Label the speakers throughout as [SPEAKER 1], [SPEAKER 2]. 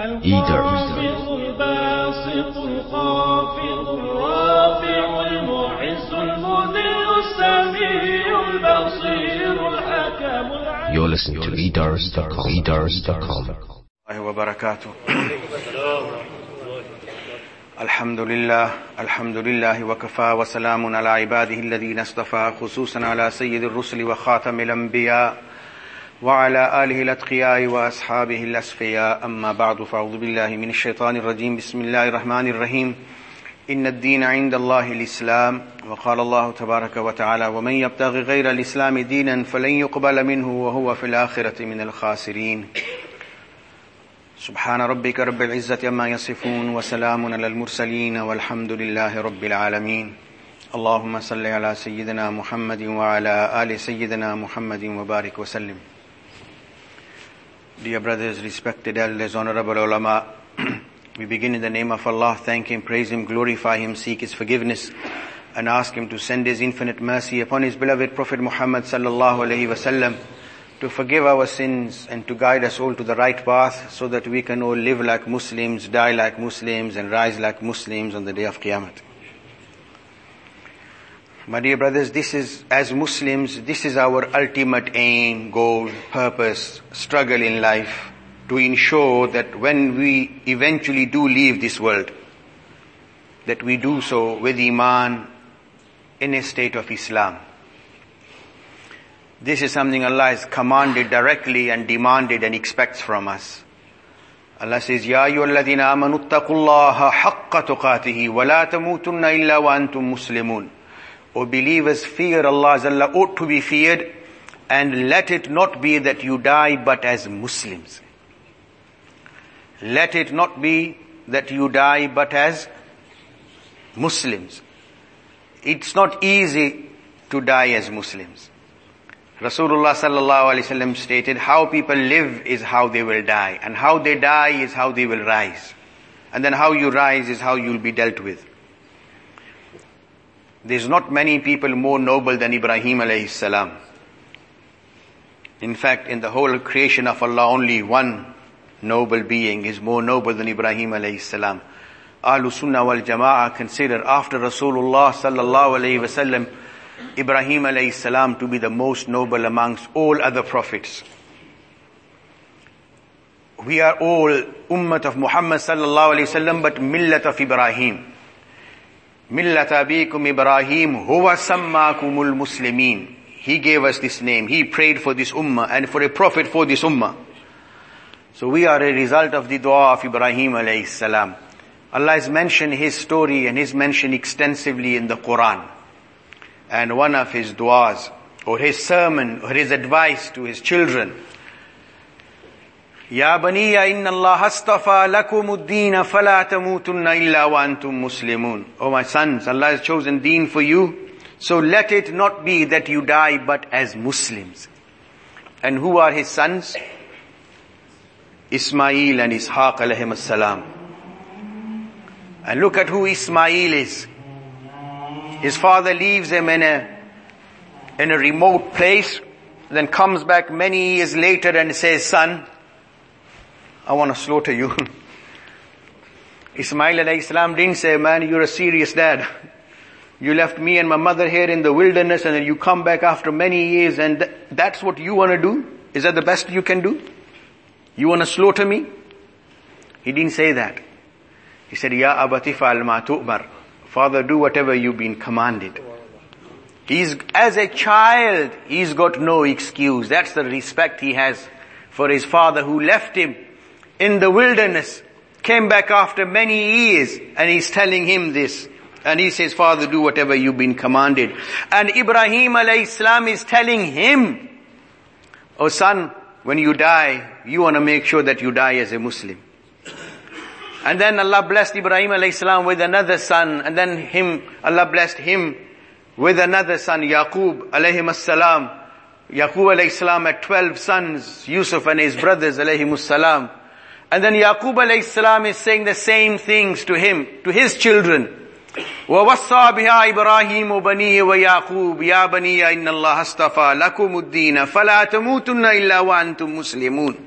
[SPEAKER 1] الخافض الباسط الخافض الرافع المعز المذل السميع البصير الحكم العليم.
[SPEAKER 2] You're listening to edars.com.
[SPEAKER 3] وبركاته. الحمد لله وكفى وسلام على عباده الذين اصطفى خصوصا على سيد الرسل وخاتم الأنبياء وعلى آله الأتقياء وأصحابه الأصفياء أما بعد فأعوذ بالله من الشيطان الرجيم بسم الله الرحمن الرحيم إن الدين عند الله الإسلام وقال الله تبارك وتعالى ومن يبتغي غير الإسلام دينا فلن يقبل منه وهو في الآخرة من الخاسرين سبحان ربك رب العزة عما يصفون وسلام على المرسلين والحمد لله رب العالمين اللهم صل على سيدنا محمد وعلى آل سيدنا محمد وبارك وسلم. Dear brothers, respected elders, honorable ulama, we begin in the name of Allah, thank Him, praise Him, glorify Him, seek His forgiveness, and ask Him to send His infinite mercy upon His beloved Prophet Muhammad sallallahu alaihi wasallam, to forgive our sins and to guide us all to the right path so that we can all live like Muslims, die like Muslims, and rise like Muslims on the day of Qiyamah. My dear brothers, as Muslims, this is our ultimate aim, goal, purpose, struggle in life, to ensure that when we eventually do leave this world, that we do so with Iman in a state of Islam. This is something Allah has commanded directly and demanded and expects from us. Allah says, Ya ayyuhalladhina amanu ittaqullaha haqqa tuqatihi wa la tamutunna illa wa antum muslimun. O believers, fear Allah as Allah ought to be feared, and let it not be that you die but as Muslims. Let it not be that you die but as Muslims. It's not easy to die as Muslims. Rasulullah sallallahu alaihi wasallam stated, how people live is how they will die, and how they die is how they will rise. And then how you rise is how you'll be dealt with. There's not many people more noble than Ibrahim alayhi salam. In fact, in the whole creation of Allah, only one noble being is more noble than Ibrahim alayhi salam. Ahlus Sunnah wal Jama'ah consider after Rasulullah sallallahu alayhi wasallam, Ibrahim alayhi salam to be the most noble amongst all other prophets. We are all ummat of Muhammad sallallahu alayhi wasallam, but millat of Ibrahim. Millat abikum Ibrahim huwa sammakumul muslimin. He gave us this name. He prayed for this ummah and for a prophet for this ummah. So we are a result of the dua of Ibrahim alayhi salam. Allah has mentioned his story and his mention extensively in the Quran. And one of his du'as, or his sermon, or his advice to his children, Ya baniya inna Allah astafa lakumuddin fala tamutunna illa wa antum muslimun. O my sons, Allah has chosen deen for you, so let it not be that you die but as Muslims. And who are his sons? Ismail and Ishaq alayhim as-salam. And look at who Ismail is. His father leaves him in a remote place, then comes back many years later and says, son, I want to slaughter you. Ismail alayhi salam didn't say, man, you're a serious dad. You left me and my mother here in the wilderness and then you come back after many years and that's what you want to do? Is that the best you can do? You want to slaughter me? He didn't say that. He said, Ya abati fa'al ma tu'mar. Father, do whatever you've been commanded. As a child, he's got no excuse. That's the respect he has for his father who left him in the wilderness, came back after many years, and he's telling him this. And he says, Father, do whatever you've been commanded. And Ibrahim alayhi salam is telling him, oh son, when you die, you want to make sure that you die as a Muslim. And then Allah blessed Ibrahim alayhi salam with another son, and then Allah blessed him with another son, Yaqub alayhim as-salam. Yaqub alayhi salam had 12 sons, Yusuf and his brothers alayhim as-salam. And then Yaqub alayhi salam is saying the same things to him, to his children. وَوَصَّى بِهَا إِبْرَاهِيمُ بَنِيهِ وَيَعْقُوبُ يَا بَنِيَّ إِنَّ اللَّهَ اصْطَفَى لَكُمُ الدِّينَ فَلَا تَمُوتُنَّ إِلَّا وَأَنْتُمْ مُسْلِمُونَ.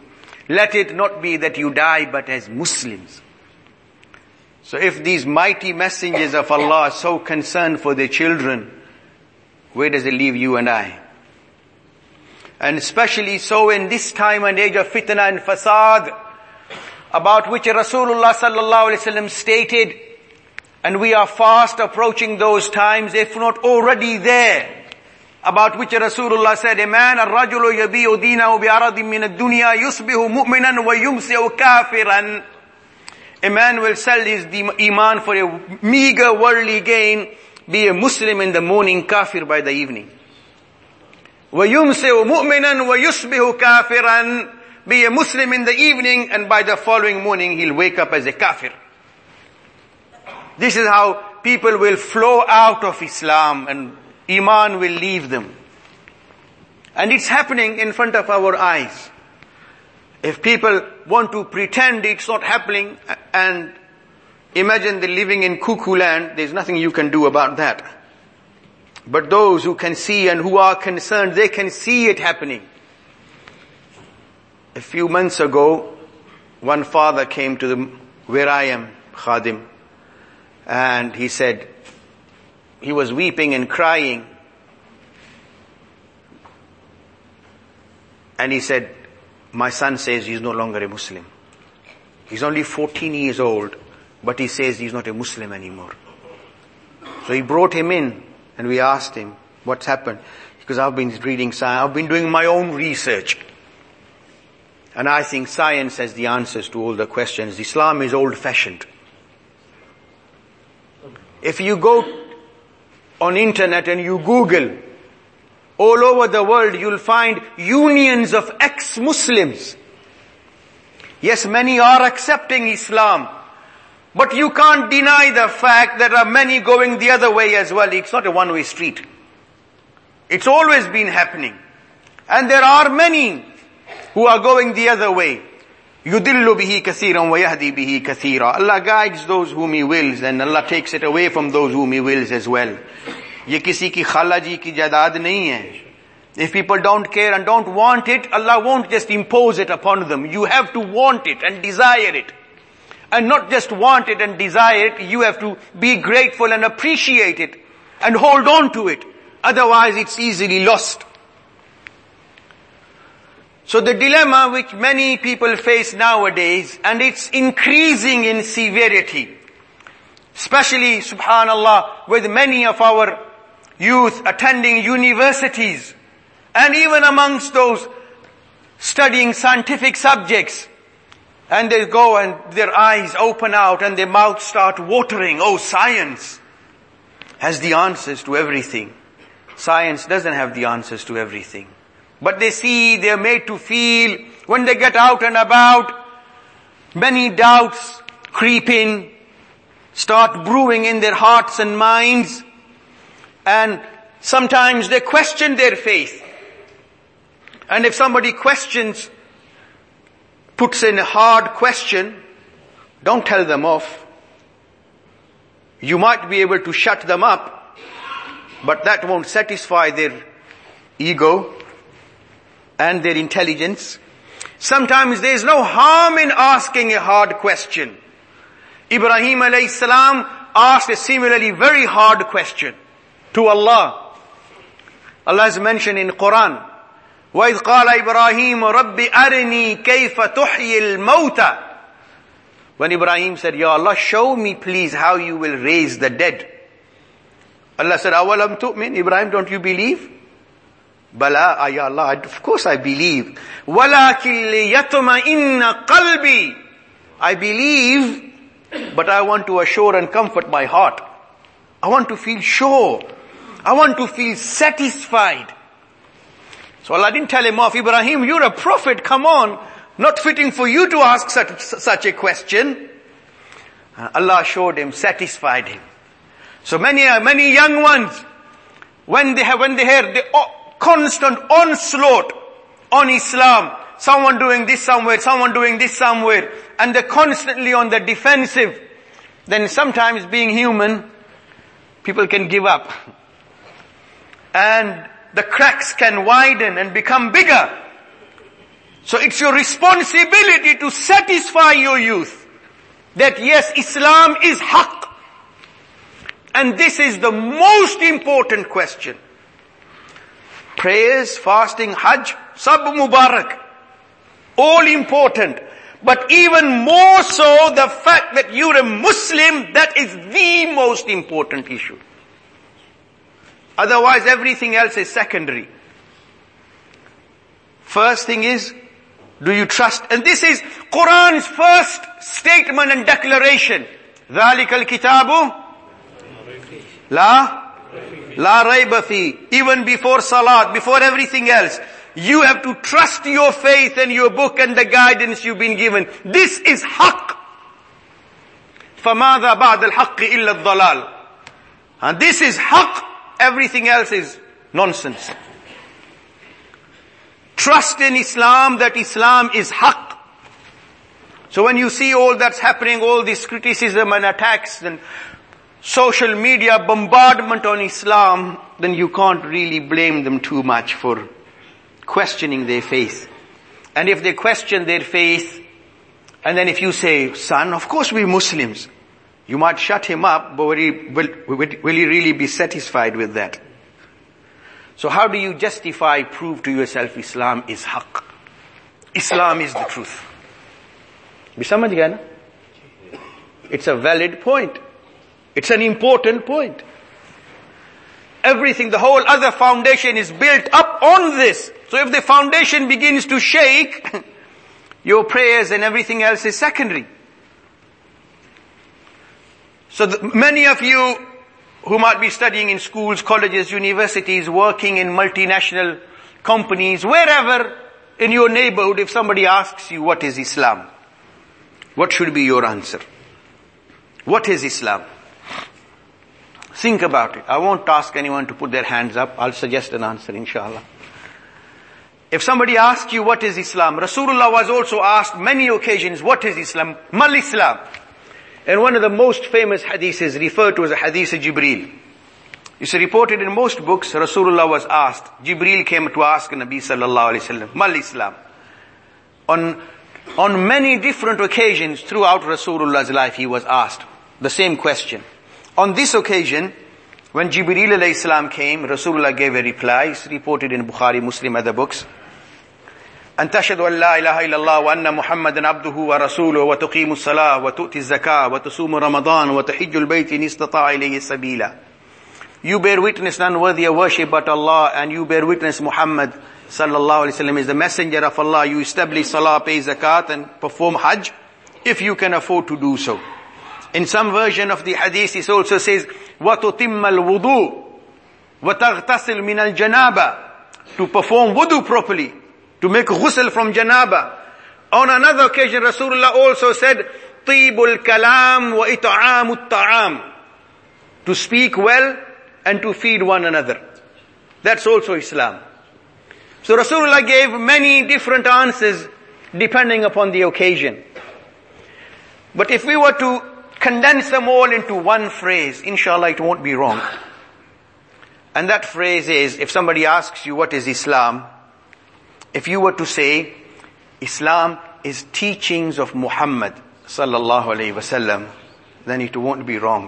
[SPEAKER 3] Let it not be that you die but as Muslims. So if these mighty messengers of Allah are so concerned for their children, where does it leave you and I? And especially so in this time and age of fitna and fasad, about which Rasulullah sallallahu alaihi wasallam stated, and we are fast approaching those times, if not already there, about which Rasulullah said, a man, الرَّجُلُ يَبِيعُ دِينَهُ بِعَرَضٍ مِّنَ الدُّنْيَا يُصْبِحُ مُؤْمِنًا وَيُمْسِعُ كَافِرًا. A man will sell his iman for a meager worldly gain, be a Muslim in the morning, kafir by the evening. وَيُمْسِعُ مُؤْمِنًا وَيُصْبِحُ كَافِرًا. Be a Muslim in the evening, and by the following morning he'll wake up as a kafir. This is how people will flow out of Islam and Iman will leave them. And it's happening in front of our eyes. If people want to pretend it's not happening and imagine they're living in cuckoo land, there's nothing you can do about that. But those who can see and who are concerned, they can see it happening. A few months ago, one father came to where I am, Khadim, and he said, he was weeping and crying. And he said, my son says he's no longer a Muslim. He's only 14 years old, but he says he's not a Muslim anymore. So he brought him in and we asked him, what's happened? Because I've been reading science, I've been doing my own research. And I think science has the answers to all the questions. Islam is old-fashioned. If you go on internet and you Google, all over the world you'll find unions of ex-Muslims. Yes, many are accepting Islam, but you can't deny the fact that there are many going the other way as well. It's not a one-way street. It's always been happening. And there are many who are going the other way. يُدِلُّ بِهِ كَثِيرًا وَيَهْدِي بِهِ كَثِيرًا. Allah guides those whom He wills and Allah takes it away from those whom He wills as well. Ye kisi ki khala ji ki jadad nahi hai. If people don't care and don't want it, Allah won't just impose it upon them. You have to want it and desire it. And not just want it and desire it, you have to be grateful and appreciate it and hold on to it. Otherwise it's easily lost. So the dilemma which many people face nowadays, and it's increasing in severity, especially, subhanallah, with many of our youth attending universities, and even amongst those studying scientific subjects, and they go and their eyes open out and their mouths start watering. Oh, science has the answers to everything. Science doesn't have the answers to everything. But they see, they're made to feel, when they get out and about, many doubts creep in, start brewing in their hearts and minds, and sometimes they question their faith. And if somebody questions, puts in a hard question, don't tell them off. You might be able to shut them up, but that won't satisfy their ego and their intelligence. Sometimes there is no harm in asking a hard question. Ibrahim alayhi salam asked a similarly very hard question to Allah. Allah has mentioned in Quran, وَإِذْ قَالَ إِبْرَاهِيمُ رَبِّ أَرِنِي كَيْفَ تُحْيِي الْمَوْتَى. When Ibrahim said, Ya Allah, show me please how you will raise the dead. Allah said, أَوَلَمْ تُؤْمِنْ. Ibrahim, don't you believe? Bala, Ya Allah, of course I believe. وَلَكِنْ لِيَطْمَئِنَّ قَلْبِي. I believe, but I want to assure and comfort my heart. I want to feel sure. I want to feel satisfied. So Allah didn't tell him off, Ibrahim, you're a prophet, come on. Not fitting for you to ask such a question. Allah assured him, satisfied him. So many young ones, when they hear the constant onslaught on Islam, someone doing this somewhere, someone doing this somewhere, and they're constantly on the defensive, then sometimes being human, people can give up. And the cracks can widen and become bigger. So it's your responsibility to satisfy your youth that yes, Islam is haqq. And this is the most important question. Prayers, fasting, hajj, sab mubarak. All important. But even more so the fact that you're a Muslim, that is the most important issue. Otherwise everything else is secondary. First thing is, do you trust? And this is Quran's first statement and declaration. ذَلِكَ الْكِتَابُ La rayba fi. Even before salat, before everything else, you have to trust your faith and your book and the guidance you've been given. This is haqq. فَمَاذَا بَعْدَ الْحَقِّ إِلَّا الضَّلَالِ. And this is haqq. Everything else is nonsense. Trust in Islam that Islam is haqq. So when you see all that's happening, all this criticism and attacks and social media bombardment on Islam, then you can't really blame them too much for questioning their faith. And if they question their faith, and then if you say, son, of course we're Muslims, you might shut him up, but will he really be satisfied with that? So how do you justify, prove to yourself Islam is haqq? Islam is the truth. It's a valid point. It's an important point. Everything, the whole other foundation is built up on this. So if the foundation begins to shake, your prayers and everything else is secondary. So many of you who might be studying in schools, colleges, universities, working in multinational companies, wherever in your neighborhood, if somebody asks you what is Islam, what should be your answer? What is Islam? Think about it. I won't ask anyone to put their hands up. I'll suggest an answer, inshallah. If somebody asks you what is Islam, Rasulullah was also asked many occasions, what is Islam? Mal Islam. And one of the most famous hadiths is referred to as a hadith of Jibreel. It's reported in most books, Rasulullah was asked, Jibreel came to ask Nabi sallallahu alayhi wa sallam, Mal Islam. On many different occasions throughout Rasulullah's life, he was asked the same question. On this occasion, when Jibreel alayhi salam came, Rasulullah gave a reply. It's reported in Bukhari, Muslim, other books. أن تشهد أن لا إله إلا الله وأن محمدا عبده ورسوله وتقيم الصلاة وتؤتي الزكاة وتصوم رمضان وتحج البيت إن استطاع إليه سبيلا. You bear witness none worthy of worship but Allah, and you bear witness Muhammad sallallahu alaihi wasallam is the messenger of Allah. You establish salah, pay zakat, and perform hajj if you can afford to do so. In some version of the hadith, it also says, وَتُتِمَّ الْوُضُوء وَتَغْتَسِلْ مِنَ الْجَنَابَةِ. To perform wudu properly, to make ghusl from janaba. On another occasion, Rasulullah also said, طِيبُ الْكَلَامِ وَإِطْعَامُ الطَّعَامِ. To speak well and to feed one another. That's also Islam. So Rasulullah gave many different answers depending upon the occasion. But if we were to condense them all into one phrase, inshallah it won't be wrong. And that phrase is, if somebody asks you what is Islam, if you were to say, Islam is teachings of Muhammad sallallahu alayhi wasallam, then it won't be wrong.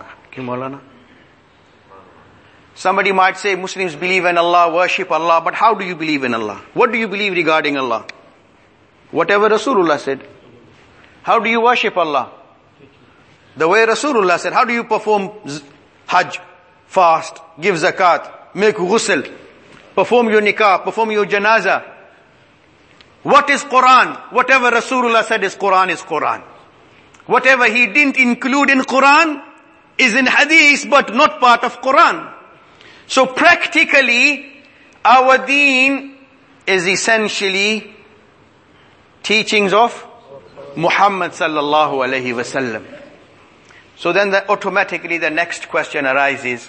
[SPEAKER 3] Somebody might say, Muslims believe in Allah, worship Allah, but how do you believe in Allah? What do you believe regarding Allah? Whatever Rasulullah said. How do you worship Allah? The way Rasulullah said. How do you perform hajj, fast, give zakat, make ghusl, perform your nikah, perform your janazah? What is Quran? Whatever Rasulullah said is Quran. Whatever he didn't include in Quran is in hadith but not part of Quran. So practically, our deen is essentially teachings of Muhammad sallallahu alayhi wasallam. So then automatically the next question arises.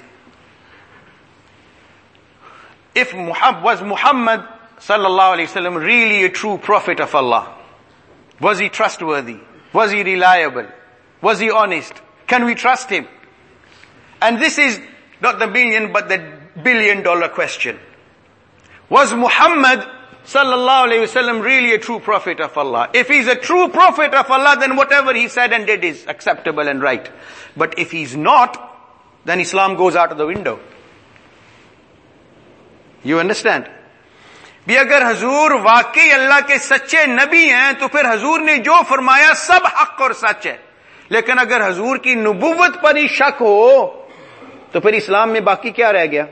[SPEAKER 3] Was Muhammad sallallahu alayhi wasallam really a true prophet of Allah? Was he trustworthy? Was he reliable? Was he honest? Can we trust him? And this is not the million but the $1 billion question. Was Muhammad sallallahu alayhi wasallam really a true prophet of Allah? If he's a true prophet of Allah, then whatever he said and did is acceptable and right. But if he's not, then Islam goes out of the window. You understand? भी अगर हजूर वाकई अल्लाह के सच्चे नबी हैं तो फिर हजूर ने जो फरमाया सब हक और सच है. लेकिन अगर हजूर की नबुव्वत पर ही शक हो तो फिर इस्लाम में बाकी क्या रह गया?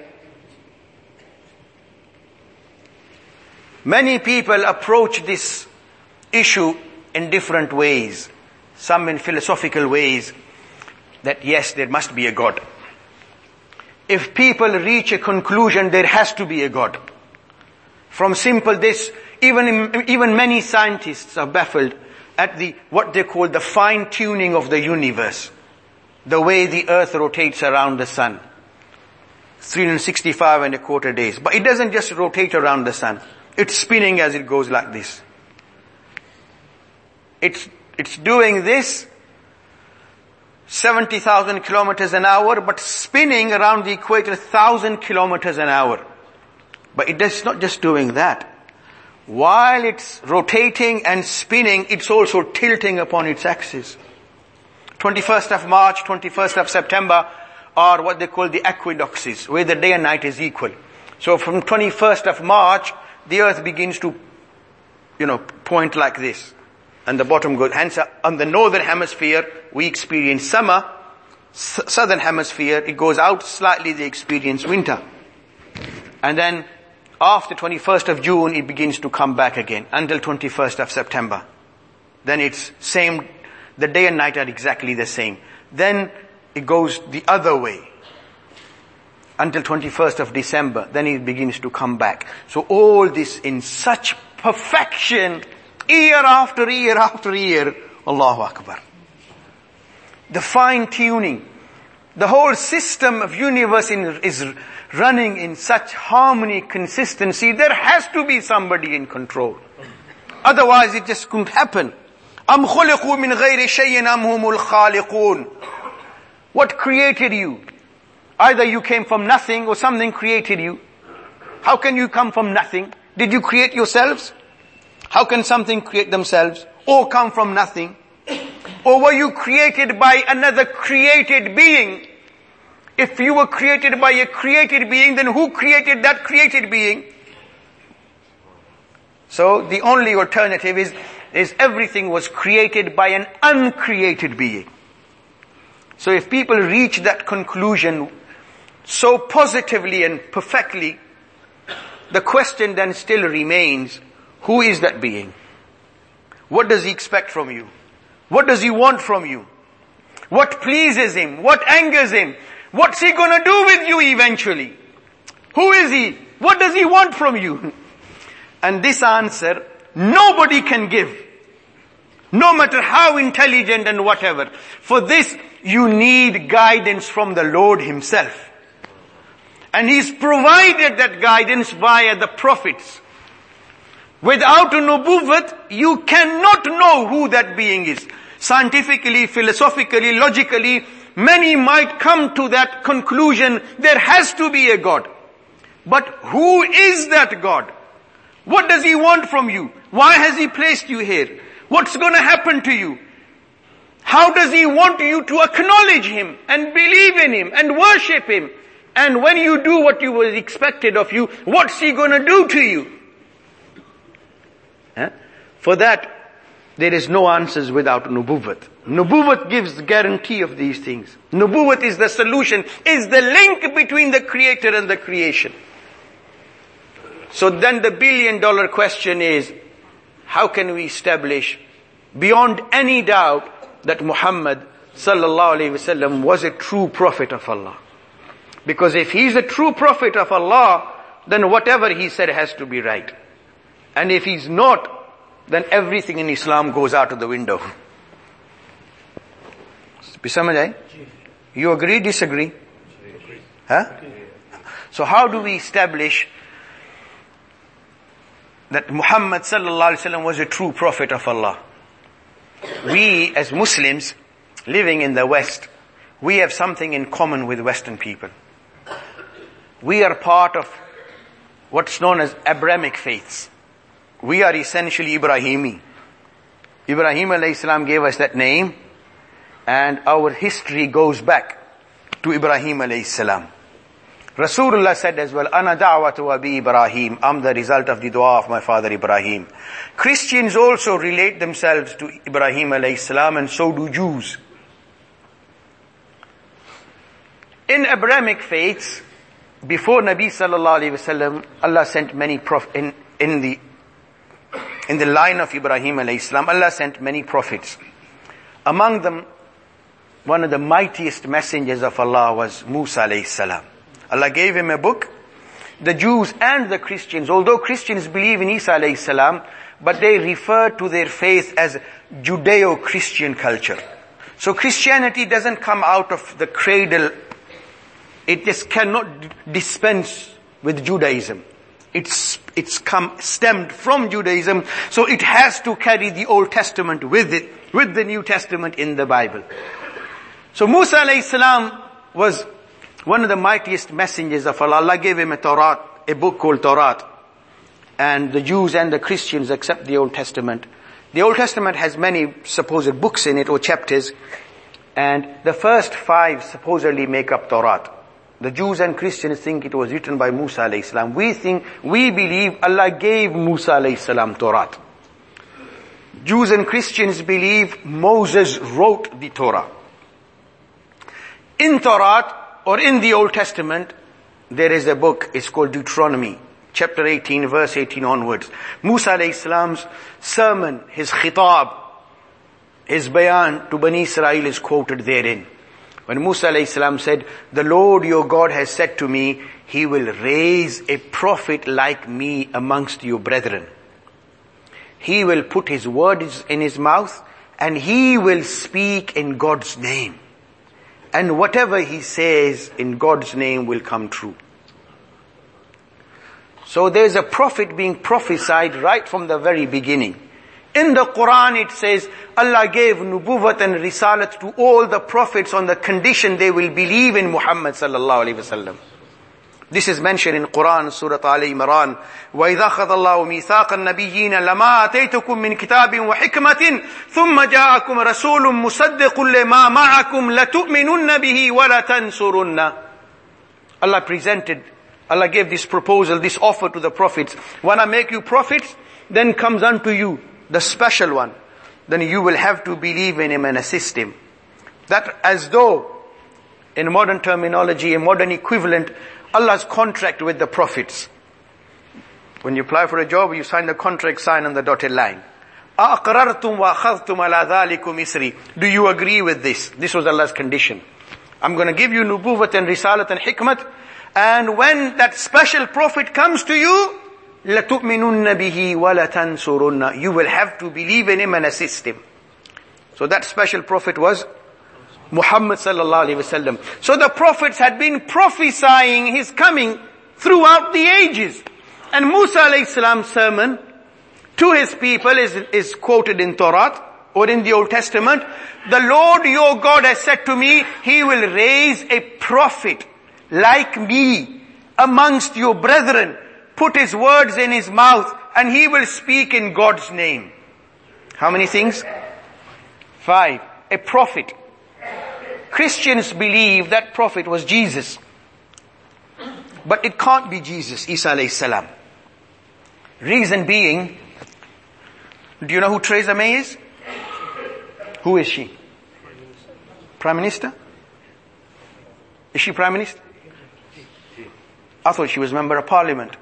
[SPEAKER 3] Many people approach this issue in different ways. Some in philosophical ways, that yes, there must be a God. If people reach a conclusion, there has to be a God. From simple this, even many scientists are baffled at what they call the fine tuning of the universe. The way the earth rotates around the sun. 365 and a quarter days. But it doesn't just rotate around the sun. It's spinning as it goes like this. It's doing this 70,000 kilometers an hour, but spinning around the equator 1,000 kilometers an hour. But it's not just doing that. While it's rotating and spinning, it's also tilting upon its axis. 21st of March, 21st of September are what they call the equinoxes, where the day and night is equal. So from 21st of March, the earth begins to, point like this. And the bottom goes, hence on the northern hemisphere, we experience summer. Southern hemisphere, it goes out slightly, they experience winter. And then after 21st of June, it begins to come back again until 21st of September. Then it's same, the day and night are exactly the same. Then it goes the other way until 21st of December. Then it begins to come back. So all this in such perfection, year after year after year. Allahu Akbar. The fine tuning. The whole system of universe is running in such harmony, consistency. There has to be somebody in control. Otherwise it just couldn't happen. أَمْ خُلِقُوا مِنْ غَيْرِ شَيْءٍ أَمْ هُمُ الْخَالِقُونَ. What created you? Either you came from nothing or something created you. How can you come from nothing? Did you create yourselves? How can something create themselves? Or come from nothing? Or were you created by another created being? If you were created by a created being, then who created that created being? So the only alternative is everything was created by an uncreated being. So if people reach that conclusion so positively and perfectly, the question then still remains, who is that being? What does he expect from you? What does he want from you? What pleases him? What angers him? What's he gonna do with you eventually? Who is he? What does he want from you? And this answer, nobody can give. No matter how intelligent and whatever. For this, you need guidance from the Lord himself. And he's provided that guidance via the prophets. Without a nubuwwat, you cannot know who that being is. Scientifically, philosophically, logically, many might come to that conclusion, there has to be a God. But who is that God? What does he want from you? Why has he placed you here? What's going to happen to you? How does he want you to acknowledge him and believe in him and worship him? And when you do what you was expected of you, what's he going to do to you? For that, there is no answers without nubuwwat. Nubuwwat gives the guarantee of these things. Nubuwwat is the solution, is the link between the creator and the creation. So then the billion-dollar question is, how can we establish beyond any doubt that Muhammad sallallahu alaihi wasallam was a true prophet of Allah? Because if he's a true prophet of Allah, then whatever he said has to be right. And if he's not, then everything in Islam goes out of the window. You agree, disagree? Huh? So how do we establish that Muhammad sallallahu alaihi wasallam was a true prophet of Allah? We as Muslims living in the West, we have something in common with Western people. We are part of what's known as Abrahamic faiths. we are essentially Ibrahimi. Ibrahim alayhi salam gave us that name, and our history goes back to Ibrahim alayhi salam. Rasulullah said as well, Ana da'watu Abi Ibrahim. I'm the result of the dua of my father Ibrahim. Christians also relate themselves to Ibrahim alayhi salam, and so do Jews. In Abrahamic faiths, before Nabi sallallahu alayhi wasallam, Allah sent many prophets in the line of Ibrahim alayhi salam. Allah sent many prophets. Among them, one of the mightiest messengers of Allah was Musa alayhi salam. Allah gave him a book. The Jews and the Christians, although Christians believe in Isa alayhi salam, but they refer to their faith as Judeo-Christian culture. So Christianity doesn't come out of the cradle. It just cannot dispense with Judaism. It's stemmed from Judaism, so it has to carry the Old Testament with it, with the New Testament in the Bible. So Musa alayhi salam was one of the mightiest messengers of Allah. Allah gave him a book called Torah. And the Jews and the Christians accept the Old Testament. The Old Testament has many supposed books in it, or chapters. And the first 5 supposedly make up Torah. The Jews and Christians think it was written by Musa alayhi salam. We believe Allah gave Musa alayhi salam Torah. Jews and Christians believe Moses wrote the Torah. In Torah, or in the Old Testament, there is a book, it's called Deuteronomy, chapter 18, verse 18 onwards. Musa alayhi salam's sermon, his khitab, his bayan to Bani Israel is quoted therein. When Musa alayhi salam said, the Lord your God has said to me, He will raise a prophet like me amongst your brethren. He will put His words in His mouth, and He will speak in God's name. And whatever He says in God's name will come true. So there's a prophet being prophesied right from the very beginning. In the Quran it says, Allah gave nubuwwat and risalat to all the prophets on the condition they will believe in Muhammad sallallahu alaihi wasallam. This is mentioned in Quran, Surah Al-Imran. وَإِذَا خَذَ اللَّهُ مِيثَاقَ النَّبِيِّينَ لَمَا آتَيْتُكُم مِّن كِتَابٍ وَحِكْمَةٍ ثُمَّ جَاءَكُمْ رَسُولٌ مُصَدِّقٌ لِمَا مَعَكُمْ لَتُؤْمِنُنَّ بِهِ وَلَتَنْصُرُنَّ. Allah gave this proposal, this offer to the prophets. When I make you prophets, then comes unto you the special one. Then you will have to believe in Him and assist Him. That as though, in modern terminology, a modern equivalent, Allah's contract with the prophets. When you apply for a job, you sign the contract, sign on the dotted line. أَأَقْرَرْتُمْ وَأَخَذْتُمْ عَلَى ذَلِكُمْ إِسْرِي. Do you agree with this? This was Allah's condition. I'm going to give you nubuwwat and risalat and hikmat, and when that special prophet comes to you, لَتُؤْمِنُنَّ بِهِ وَلَتَنْصُرُنَّ. You will have to believe in Him and assist Him. So that special prophet was Muhammad sallallahu alaihi wasallam. So the prophets had been prophesying His coming throughout the ages. And Musa alayhi salam's sermon to his people is quoted in Torah or in the Old Testament. The Lord your God has said to me, He will raise a prophet like me amongst your brethren, put His words in His mouth, and He will speak in God's name. How many things? 5. A prophet. Christians believe that prophet was Jesus. But it can't be Jesus, Isa alayhi salam. Reason being, do you know who Theresa May is? Who is she? Prime Minister? Is she Prime Minister? I thought she was Member of Parliament.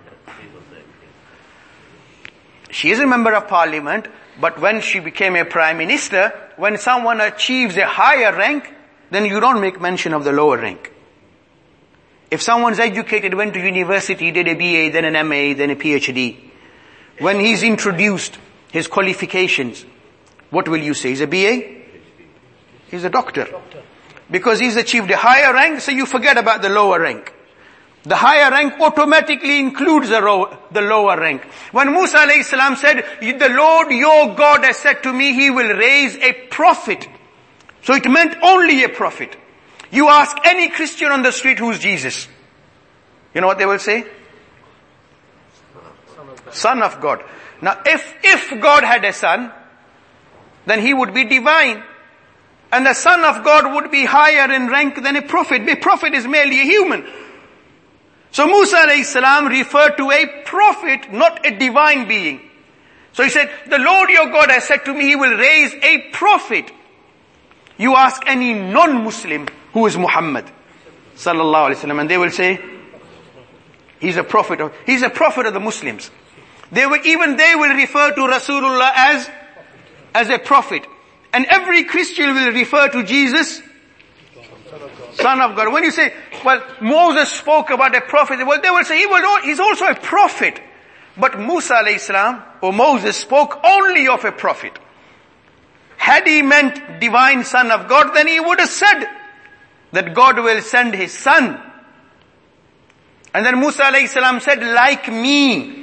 [SPEAKER 3] She is a Member of Parliament, but when she became a Prime Minister, when someone achieves a higher rank, then you don't make mention of the lower rank. If someone's educated, went to university, did a BA, then an MA, then a PhD, when he's introduced his qualifications, what will you say? He's a BA? He's a doctor. Because he's achieved a higher rank, so you forget about the lower rank. The higher rank automatically includes the lower rank. When Musa alayhi salam said, the Lord your God has said to me, He will raise a prophet. So it meant only a prophet. You ask any Christian on the street, who's Jesus? You know what they will say? Son of God. Now if God had a son, then he would be divine. And the son of God would be higher in rank than a prophet. A prophet is merely a human. So Musa alayhi salam referred to a prophet, not a divine being. So he said, the Lord your God has said to me, he will raise a prophet. You ask any non-Muslim who is Muhammad sallallahu alaihi wasallam, and they will say, he's a prophet of the Muslims. They will refer to Rasulullah as a prophet. And every Christian will refer to Jesus, Son of God. When you say, well, Moses spoke about a prophet, well, they will say, he's also a prophet. But Musa alayhi salam, or Moses, spoke only of a prophet. Had he meant divine Son of God, then he would have said that God will send his son. And then Musa alayhi salam said, like me.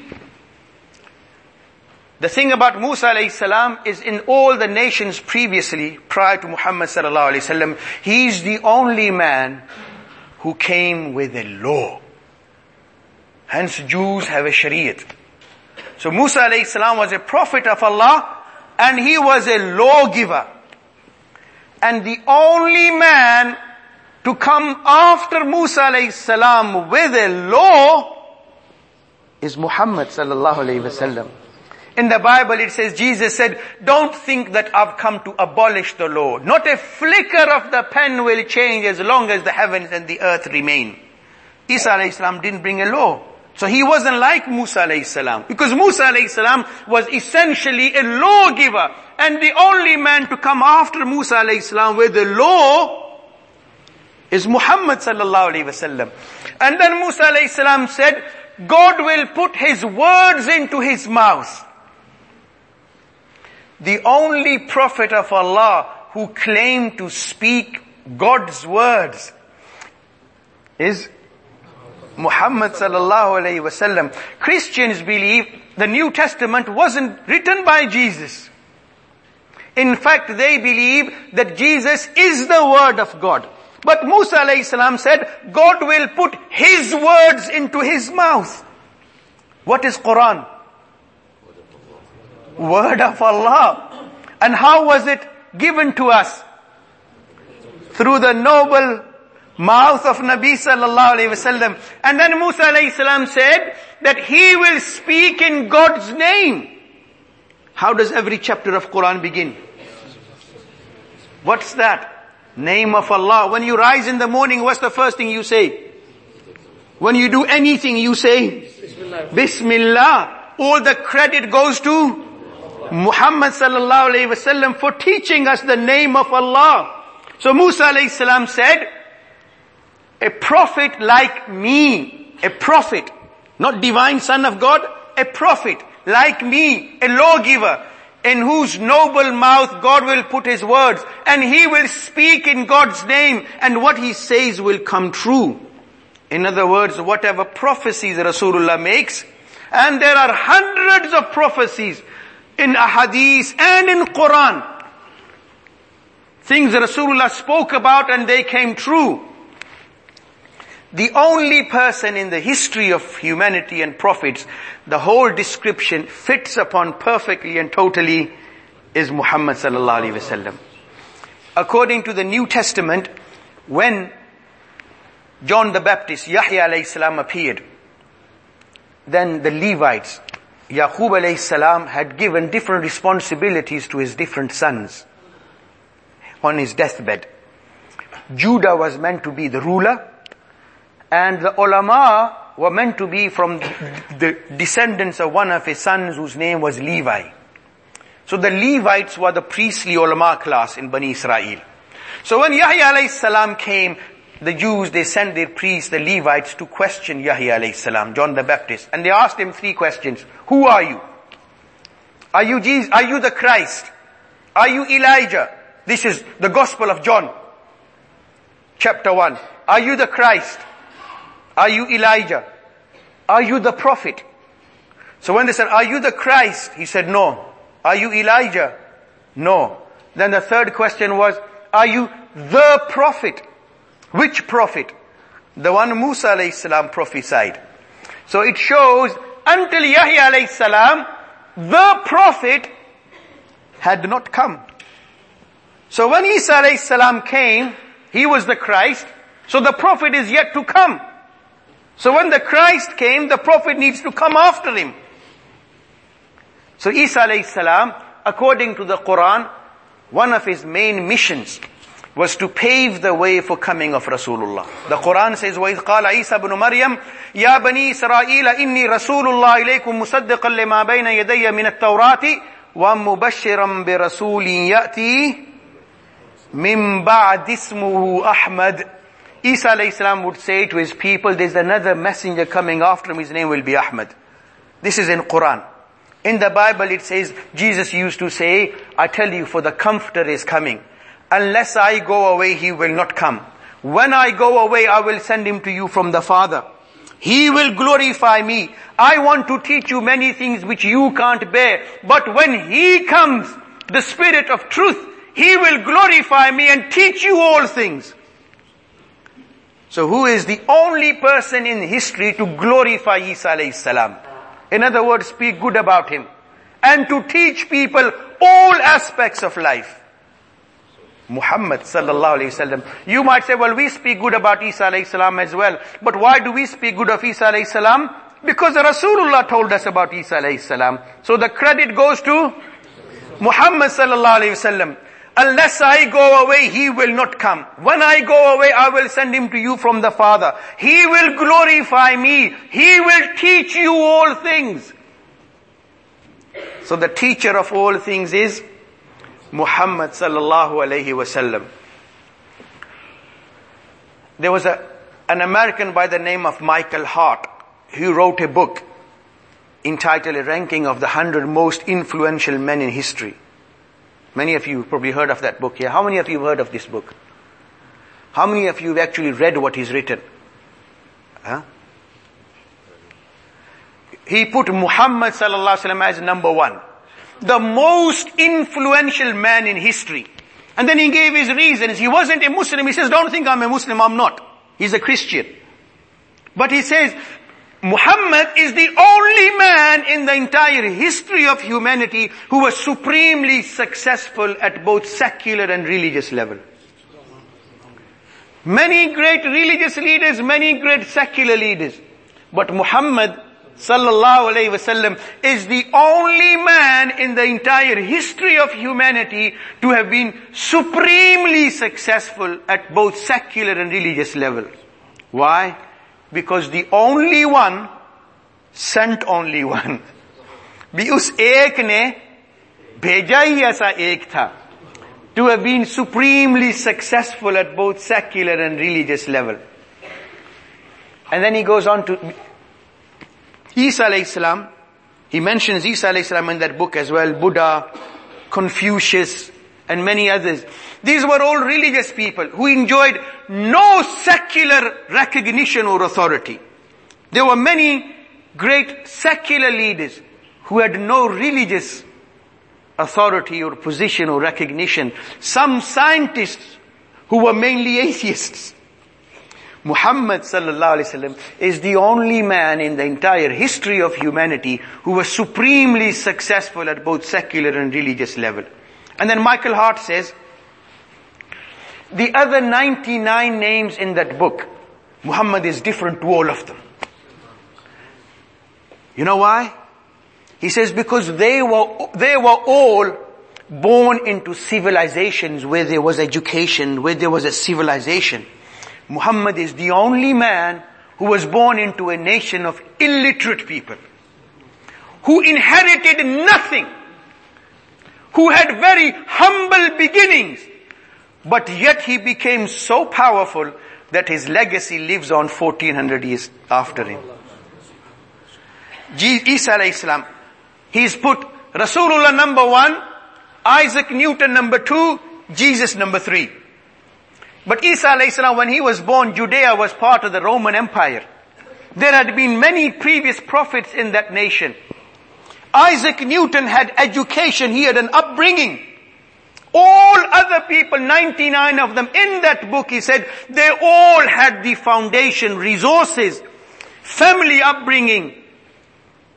[SPEAKER 3] The thing about Musa alayhi salam is, in all the nations previously, prior to Muhammad sallallahu alayhi wasallam, he is the only man who came with a law. Hence Jews have a shariat. So Musa alayhi salam was a prophet of Allah, and he was a lawgiver. And the only man to come after Musa alayhi salam with a law is Muhammad sallallahu alayhi wasallam. In the Bible it says, Jesus said, don't think that I've come to abolish the law. Not a flicker of the pen will change as long as the heavens and the earth remain. Isa alayhi salam didn't bring a law. So he wasn't like Musa alayhi salam. Because Musa alayhi salam was essentially a lawgiver. And the only man to come after Musa alayhi salam with the law is Muhammad sallallahu alayhi wasallam. And then Musa alayhi salam said, God will put his words into his mouth. The only prophet of Allah who claimed to speak God's words is Muhammad sallallahu alayhi wasallam. Christians believe the New Testament wasn't written by Jesus. In fact, they believe that Jesus is the word of God. But Musa alayhi salam said, God will put his words into his mouth. What is Quran? Word of Allah. And how was it given to us? Through the noble mouth of Nabi sallallahu alayhi wasallam. And then Musa alayhi salam said that he will speak in God's name. How does every chapter of Quran begin? What's that? Name of Allah. When you rise in the morning, what's the first thing you say? When you do anything, you say Bismillah. All the credit goes to Muhammad sallallahu alayhi wasallam for teaching us the name of Allah. So Musa alayhi salam said, a prophet like me, a prophet, not divine Son of God, a prophet like me, a lawgiver, in whose noble mouth God will put his words, and he will speak in God's name, and what he says will come true. In other words, whatever prophecies Rasulullah makes, and there are hundreds of prophecies in ahadith and in Quran, things Rasulullah spoke about and they came true. The only person in the history of humanity and prophets, the whole description fits upon perfectly and totally, is Muhammad sallallahu alaihi wasallam. According to the New Testament, when John the Baptist, Yahya alayhi salam, appeared, then the Levites, Yaqub alayhi salam, had given different responsibilities to his different sons on his deathbed. Judah was meant to be the ruler, and the ulama were meant to be from the descendants of one of his sons whose name was Levi. So the Levites were the priestly ulama class in Bani Israel. So when Yahya alayhi salam came, the Jews, they sent their priests, the Levites, to question Yahya alayhi salam, John the Baptist. And they asked him 3 questions. Who are you? Are you Jesus? Are you the Christ? Are you Elijah? This is the Gospel of John, chapter 1. Are you the Christ? Are you Elijah? Are you the prophet? So when they said, are you the Christ? He said, no. Are you Elijah? No. Then the 3rd question was, are you the prophet? Which prophet? The one Musa alayhi salam prophesied. So it shows, until Yahya alayhi salam, the prophet had not come. So when Isa alayhi salam came, he was the Christ, so the prophet is yet to come. So when the Christ came, the prophet needs to come after him. So Isa alayhi salam, according to the Quran, one of his main missions was to pave the way for coming of Rasulullah. The Quran says, وَإِذْ قَالَ عِيسَى بْنُ مَرْيَمَ يَا بَنِي إِسْرَائِيلَ إِنِّي رَسُولُ اللَّهِ إِلَيْكُمْ مُصَدِّقًا لِمَا بَيْنَ يَدَيَّ مِنَ التَّوْرَاةِ وَمُبَشِّرًا بِرَسُولٍ يَأْتِي مِن بَعْدِ اسْمُهُ أَحْمَدُ. Isa alayhi salam would say to his people, there's another messenger coming after him, his name will be Ahmad. This is in Quran. In the Bible it says, Jesus used to say, I tell you, for the Comforter is coming. Unless I go away, he will not come. When I go away, I will send him to you from the Father. He will glorify me. I want to teach you many things which you can't bear. But when he comes, the Spirit of truth, he will glorify me and teach you all things. So who is the only person in history to glorify Isa alayhi salam? In other words, speak good about him. And to teach people all aspects of life. Muhammad sallallahu alayhi wasallam. You might say, well, we speak good about Isa alayhi salam as well. But why do we speak good of Isa alayhi salam? Because Rasulullah told us about Isa alayhi salam. So the credit goes to Muhammad sallallahu alayhi wasallam. Unless I go away, he will not come. When I go away, I will send him to you from the Father. He will glorify me. He will teach you all things. So the teacher of all things is Muhammad sallallahu alayhi wasallam. There was an American by the name of Michael Hart who wrote a book entitled A Ranking of the 100 Most Influential Men in History. Many of you probably heard of that book here. How many of you have heard of this book? How many of you have actually read what he's written? Huh? He put Muhammad sallallahu alaihi wasallam as number one. The most influential man in history. And then he gave his reasons. He wasn't a Muslim. He says, don't think I'm a Muslim. I'm not. He's a Christian. But he says, Muhammad is the only man in the entire history of humanity who was supremely successful at both secular and religious level. Many great religious leaders, many great secular leaders. But Muhammad sallallahu alayhi wasallam is the only man in the entire history of humanity to have been supremely successful at both secular and religious level. Why? Because the only one sent only one. भी उस एक ने भेजा ही ऐसा एक था. To have been supremely successful at both secular and religious level. And then he goes on to Isa alayhi salam. He mentions Isa alayhi salam in that book as well. Buddha, Confucius, and many others. These were all religious people who enjoyed no secular recognition or authority. There were many great secular leaders who had no religious authority or position or recognition. Some scientists who were mainly atheists. Muhammad sallallahu alaihi wasallam is the only man in the entire history of humanity who was supremely successful at both secular and religious level. And then Michael Hart says, the other 99 names in that book, Muhammad is different to all of them. You know why? He says because they were all born into civilizations where there was education, where there was a civilization. Muhammad is the only man who was born into a nation of illiterate people, who inherited nothing, who had very humble beginnings, but yet he became so powerful that his legacy lives on 1400 years after him. Isa alayhi salam, he's put Rasulullah number one, Isaac Newton number two, Jesus number three. But Isa alayhi salam, when he was born, Judea was part of the Roman Empire. There had been many previous prophets in that nation. Isaac Newton had education, he had an upbringing. All other people, 99 of them in that book, he said, they all had the foundation, resources, family upbringing,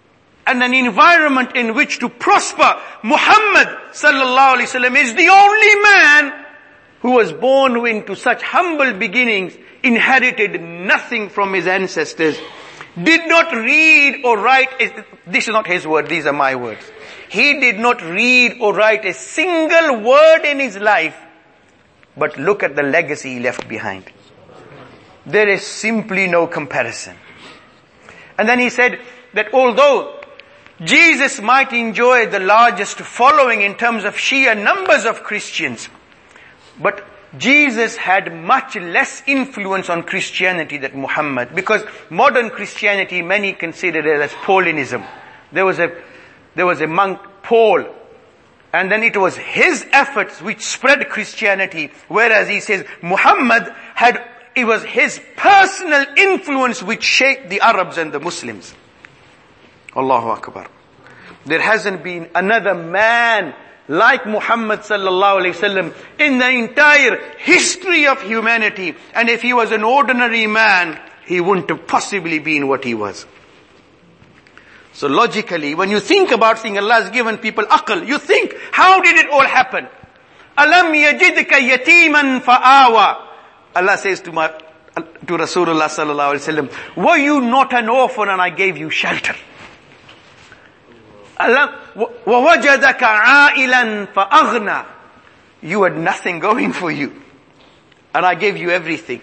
[SPEAKER 3] and an environment in which to prosper, Muhammad sallallahu alaihi wasallam is the only man who was born into such humble beginnings, inherited nothing from his ancestors, did not read or write, this is not his word, these are my words. He did not read or write a single word in his life, but look at the legacy he left behind. There is simply no comparison. And then he said that although Jesus might enjoy the largest following in terms of sheer numbers of Christians, but Jesus had much less influence on Christianity than Muhammad, because modern Christianity, many consider it as Paulinism. There was a monk, Paul, and then it was his efforts which spread Christianity, whereas he says Muhammad it was his personal influence which shaped the Arabs and the Muslims. Allahu Akbar. There hasn't been another man like Muhammad sallallahu alaihi wasallam in the entire history of humanity. And if he was an ordinary man, he wouldn't have possibly been what he was. So logically, when you think about things, Allah has given people aql. You think, how did it all happen? Alam yajidka yatiman fa'awa. Allah says to Rasulullah sallallahu alaihi wasallam, were you not an orphan and I gave you shelter? وَوَجَدَكَ عَائِلًا فَأَغْنَى. You had nothing going for you, and I gave you everything.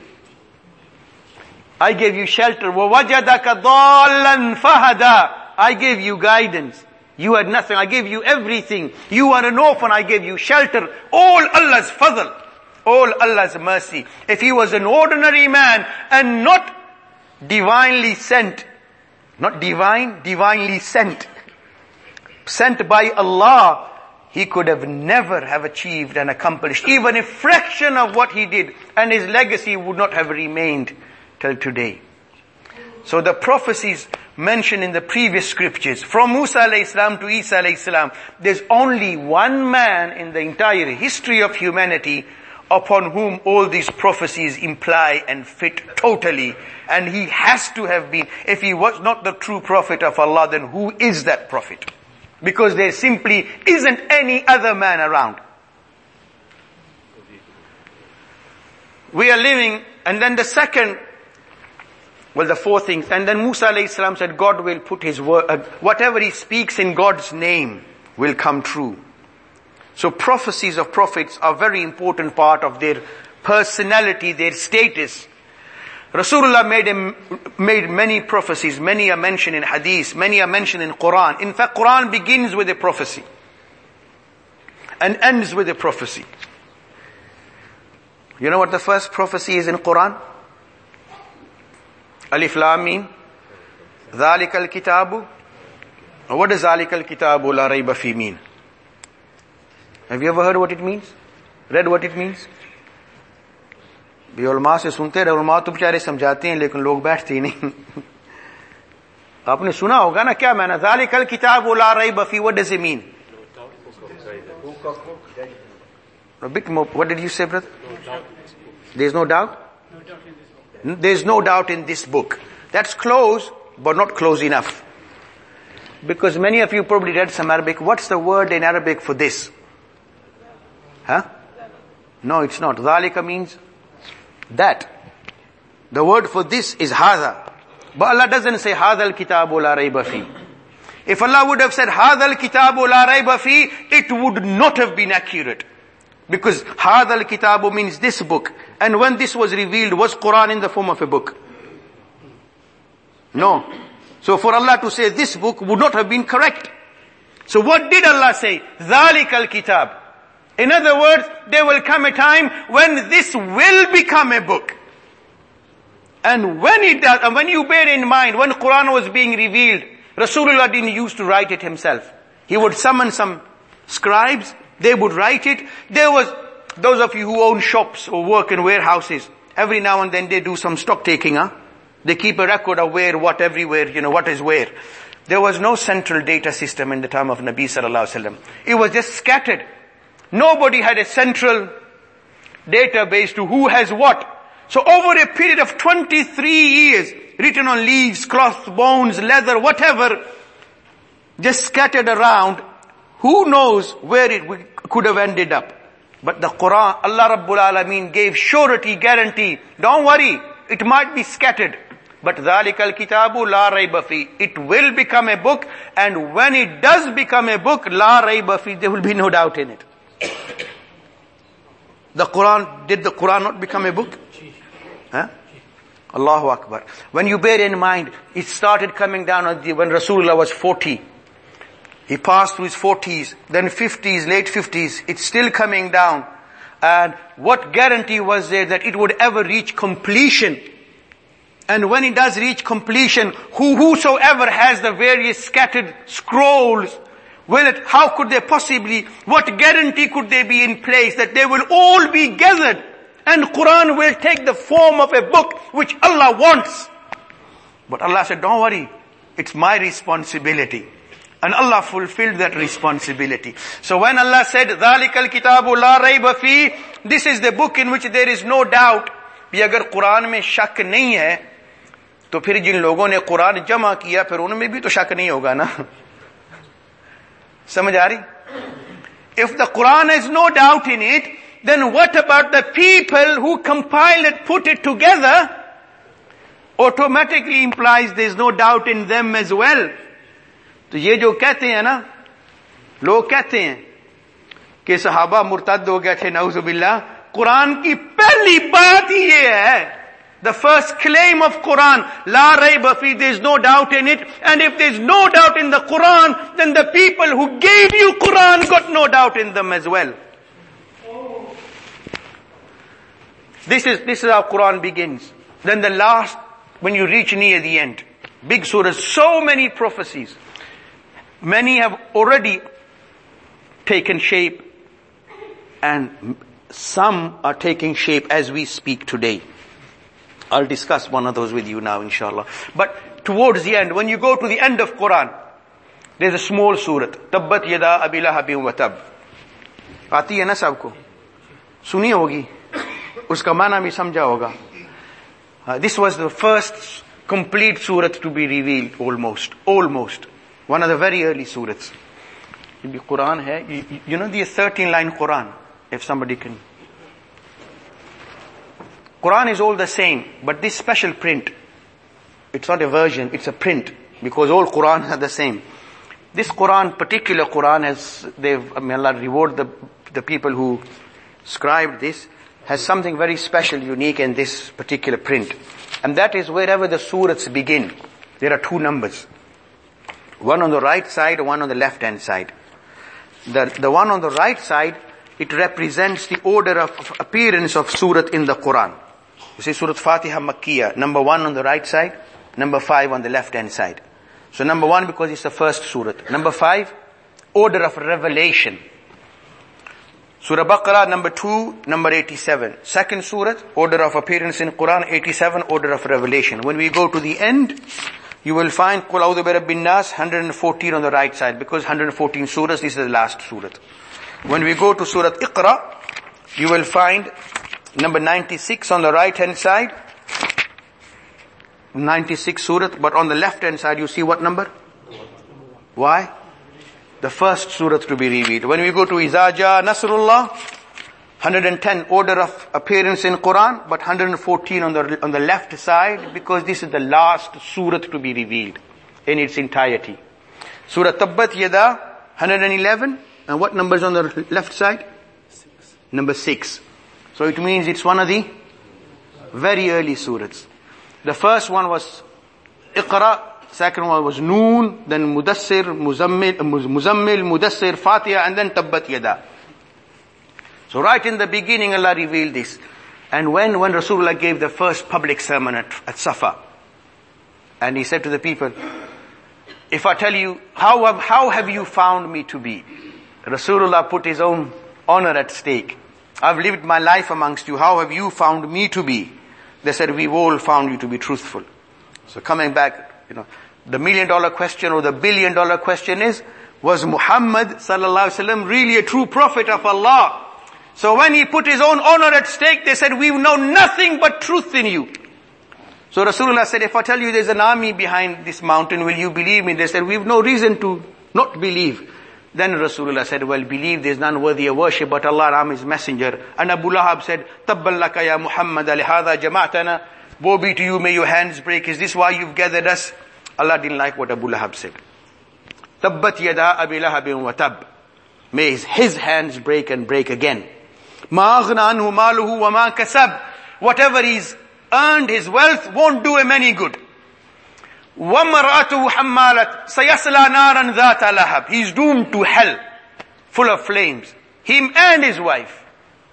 [SPEAKER 3] I gave you shelter. وَوَجَدَكَ ضَالًّا فَهَدَى. I gave you guidance. You had nothing. I gave you everything. You were an orphan. I gave you shelter. All Allah's fadl. All Allah's mercy. If he was an ordinary man and not divinely sent, not divine, divinely sent by Allah, he could have never have achieved and accomplished even a fraction of what he did, and his legacy would not have remained till today. So the prophecies mentioned in the previous scriptures, from Musa alayhi salam to Isa alayhi salam, there's only one man in the entire history of humanity upon whom all these prophecies imply and fit totally. And he has to have been, if he was not the true prophet of Allah, then who is that prophet? Because there simply isn't any other man around. We are living, and then the four things, and then Musa alayhi salam said God will put his word, whatever he speaks in God's name will come true. So prophecies of prophets are a very important part of their personality, their status. Rasulullah made many prophecies. Many are mentioned in hadith. Many are mentioned in Quran. In fact, Quran begins with a prophecy and ends with a prophecy. You know what the first prophecy is in Quran? Alif Lam Mim. ذَلِكَ الْكِتَابُ. What does ذَلِكَ الْكِتَابُ لَا رَيْبَ فِيهِ mean? Have you ever heard what it means? Read what it means? भी उलमा से सुनते रहे, उलमा तो बेचारे समझाते हैं लेकिन लोग बैठते ही नहीं. आपने सुना होगा ना क्या माना ज़ालिकल किताबु ला रैब फीह. What does it mean? A bit more. What did you say, brother? There's no doubt? There's no doubt in this book. That's close, but not close enough. Because many of you probably read some Arabic. What's the word in Arabic for this? Huh? No, it's not. Dhalika means that. The word for this is hadha. But Allah doesn't say hadha al-kitabu la rayba fi. If Allah would have said hadha al-kitabu la rayba fi, it would not have been accurate. Because hadha al-kitabu means this book. And when this was revealed, was Quran in the form of a book? No. So for Allah to say this book would not have been correct. So what did Allah say? Dhalika al-kitab. In other words, there will come a time when this will become a book. And when it does, and when you bear in mind, when Quran was being revealed, Rasulullah didn't used to write it himself. He would summon some scribes, they would write it. There was, those of you who own shops or work in warehouses, every now and then they do some stock taking, They keep a record of where, what, everywhere, what is where. There was no central data system in the time of Nabi sallallahu alaihi wasallam. It was just scattered. Nobody had a central database to who has what. So over a period of 23 years, written on leaves, cloth, bones, leather, whatever, just scattered around, who knows where it could have ended up. But the Quran, Allah Rabbul Alameen gave surety, guarantee. Don't worry, it might be scattered. But ذَلِكَ الْكِتَابُ لَا رَيْبَ فِيهِ. It will become a book, and when it does become a book, لَا رَيْبَ فِيهِ, there will be no doubt in it. The Quran, did the Quran not become a book? Huh? Allahu Akbar. When you bear in mind, it started coming down when Rasulullah was 40. He passed through his 40s, then 50s, late 50s. It's still coming down. And what guarantee was there that it would ever reach completion? And when it does reach completion, whosoever has the various scattered scrolls, how could they possibly, what guarantee could they be in place that they will all be gathered and Quran will take the form of a book which Allah wants? But Allah said, don't worry, it's my responsibility. And Allah fulfilled that responsibility. So when Allah said, ذَلِكَ الْكِتَابُ لَا رَيْبَ فِيهِ, this is the book in which there is no doubt. भी अगर कुरान में शक नहीं है, तो फिर जिन लोगों ने कुरान जमा किया, फिर उनमें भी तो शक नहीं होगा ना? समझ आ रही? If the Quran has no doubt in it, then what about the people who compiled it, put it together? Automatically implies there is no doubt in them as well. तो ये जो कहते हैं ना, लोग कहते हैं कि सहाबा मुर्तद हो गए थे, नऊजुबिल्लाह, कुरान की पहली बात ही ये है. The first claim of Quran, La Rayba Fi, there is no doubt in it. And if there is no doubt in the Quran, then the people who gave you Quran got no doubt in them as well. This is how Quran begins. Then the last, when you reach near the end, big surahs, so many prophecies. Many have already taken shape, and some are taking shape as we speak today. I'll discuss one of those with you now, inshallah. But towards the end, when you go to the end of Quran, there's a small surah, Tabbat Yada Abi Lahabin wa Tab. आती है ना सबको? सुनी होगी, उसका माना भी समझा होगा. This was the first complete surah to be revealed, almost. One of the very early surahs. Quran hai, you know the 13-line Quran, if somebody can. Quran is all the same, but this special print, it's not a version, it's a print, because all Qurans are the same. This Quran, particular Quran, may Allah reward the people who scribed this, has something very special, unique in this particular print. And that is wherever the surahs begin, there are two numbers. One on the right side, one on the left hand side. The one on the right side, it represents the order of appearance of surah in the Quran. You see Surah Fatiha Makkiyah, number 1 on the right side, number 5 on the left hand side. So number 1 because it's the first surah. Number 5, order of revelation. Surah Baqarah number 2, number 87. Second surah, order of appearance in Quran, 87, order of revelation. When we go to the end, you will find Qul A'udhu bi Rabbin Nas, 114 on the right side, because 114 surahs, this is the last surah. When we go to Surah Iqra, you will find number 96 on the right hand side, 96 surah, but on the left hand side you see what number? Why? The first surah to be revealed. When we go to Iza Jaa Nasrullah, 110 order of appearance in Quran, but 114 on the left side, because this is the last surah to be revealed in its entirety. Surah Tabbat Yada, 111, and what numbers on the left side? 6. Number 6. So it means it's one of the very early surahs. The first one was Iqra, second one was Noon, then Mudassir, Muzammil, Mudassir, Fatiha, and then Tabbat Yada. So right in the beginning Allah revealed this. And when Rasulullah gave the first public sermon at Safa, and he said to the people, if I tell you, how have you found me to be? Rasulullah put his own honor at stake. I've lived my life amongst you. How have you found me to be? They said, we've all found you to be truthful. So coming back, the $1 million question or the $1 billion question is, was Muhammad sallallahu alaihi wasallam really a true prophet of Allah? So when he put his own honor at stake, they said, we know nothing but truth in you. So Rasulullah said, if I tell you there's an army behind this mountain, will you believe me? They said, we've no reason to not believe. Then Rasulullah said, well, believe there is none worthy of worship but Allah and His messenger. And Abu Lahab said, Tabban laka ya Muhammad lihadha jama'tana. Woe be to you, may your hands break. Is this why you've gathered us? Allah didn't like what Abu Lahab said. Tabbat yada abi lahabin wa tab. May his hands break and break again. Ma aghna anhu maluhu wa ma kasab. Whatever he's earned, his wealth won't do him any good. وَمَرْأَتُهُ حَمَّالَتْ سَيَصْلَى نَارًا ذَاتَ لَهَبٍ. He's doomed to hell, full of flames. Him and his wife.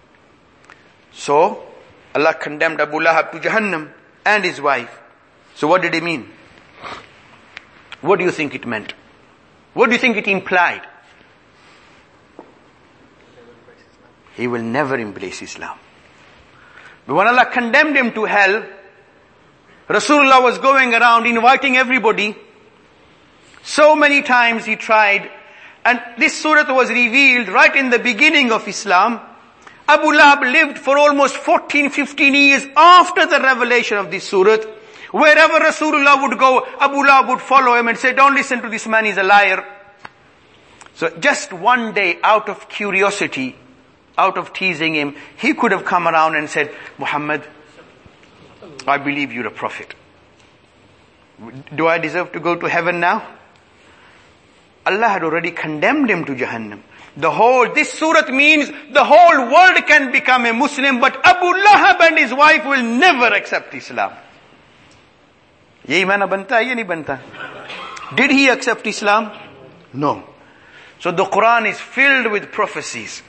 [SPEAKER 3] So, Allah condemned Abu Lahab to Jahannam and his wife. So what did he mean? What do you think it meant? What do you think it implied? He will never embrace Islam. But when Allah condemned him to hell, Rasulullah was going around inviting everybody. So many times he tried. And this surah was revealed right in the beginning of Islam. Abu Lahab lived for almost 14, 15 years after the revelation of this surah. Wherever Rasulullah would go, Abu Lahab would follow him and say, don't listen to this man, he's a liar. So just one day, out of curiosity, out of teasing him, he could have come around and said, Muhammad, I believe you're a prophet. Do I deserve to go to heaven now? Allah had already condemned him to Jahannam. This surah means the whole world can become a Muslim, but Abu Lahab and his wife will never accept Islam. Yehi maana banta hai ya nahi banta? Did he accept Islam? No. So the Quran is filled with prophecies.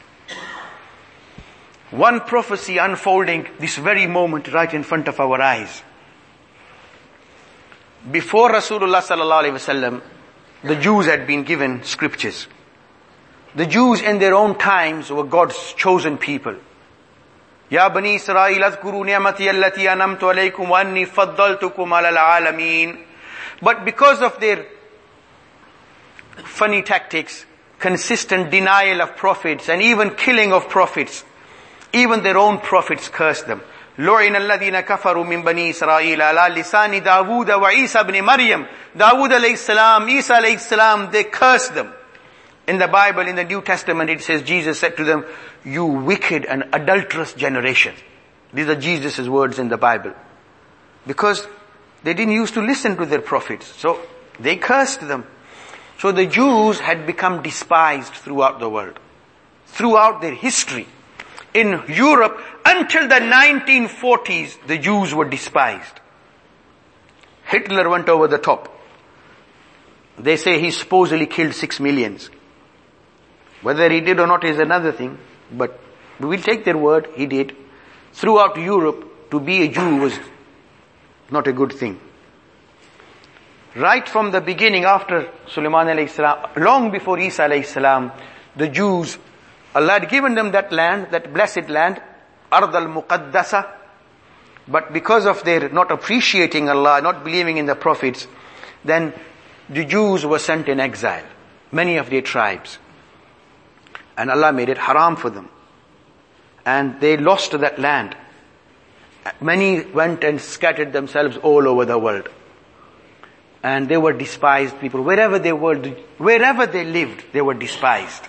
[SPEAKER 3] One prophecy unfolding this very moment right in front of our eyes. Before Rasulullah sallallahu alaihi wasallam, the Jews had been given scriptures. The Jews in their own times were God's chosen people. Ya bani Israel azkuru ni'mati allati an'amtu alaykum wa anni faddaltukum 'ala al-'alamin. But because of their funny tactics, consistent denial of prophets and even killing of prophets, even their own prophets cursed them. لُعِنَ الَّذِينَ كَفَرُوا مِنْ بَنِي إِسْرَائِيلَ عَلَى لِسَانِ دَاوُودَ وَعِيسَى بْنِ مَرْيَمَ. Dawood alayhi salam, Isa alayhi salam, they cursed them. In the Bible, in the New Testament, it says Jesus said to them, you wicked and adulterous generation. These are Jesus' words in the Bible. Because they didn't used to listen to their prophets. So they cursed them. So the Jews had become despised throughout the world. Throughout their history. In Europe, until the 1940s, the Jews were despised. Hitler went over the top. They say he supposedly killed 6 million. Whether he did or not is another thing, but we'll take their word, he did. Throughout Europe, to be a Jew was not a good thing. Right from the beginning, after Sulaiman alayhi salam, long before Isa alayhi salam, the Jews, Allah had given them that land, that blessed land, Ard al-Muqaddasa. But because of their not appreciating Allah, not believing in the prophets, then the Jews were sent in exile. Many of their tribes. And Allah made it haram for them. And they lost that land. Many went and scattered themselves all over the world. And they were despised people. Wherever they lived, they were despised.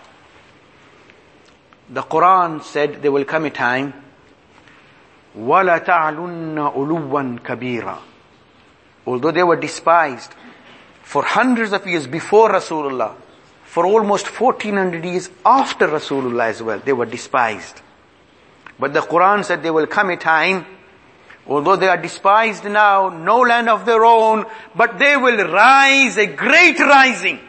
[SPEAKER 3] The Quran said there will come a time, وَلَتَعْلُنَّ عُلُوًّا كَبِيرًا. Although they were despised for hundreds of years before Rasulullah, for almost 1400 years after Rasulullah as well, they were despised. But the Quran said there will come a time, although they are despised now, no land of their own, but they will rise, a great rising.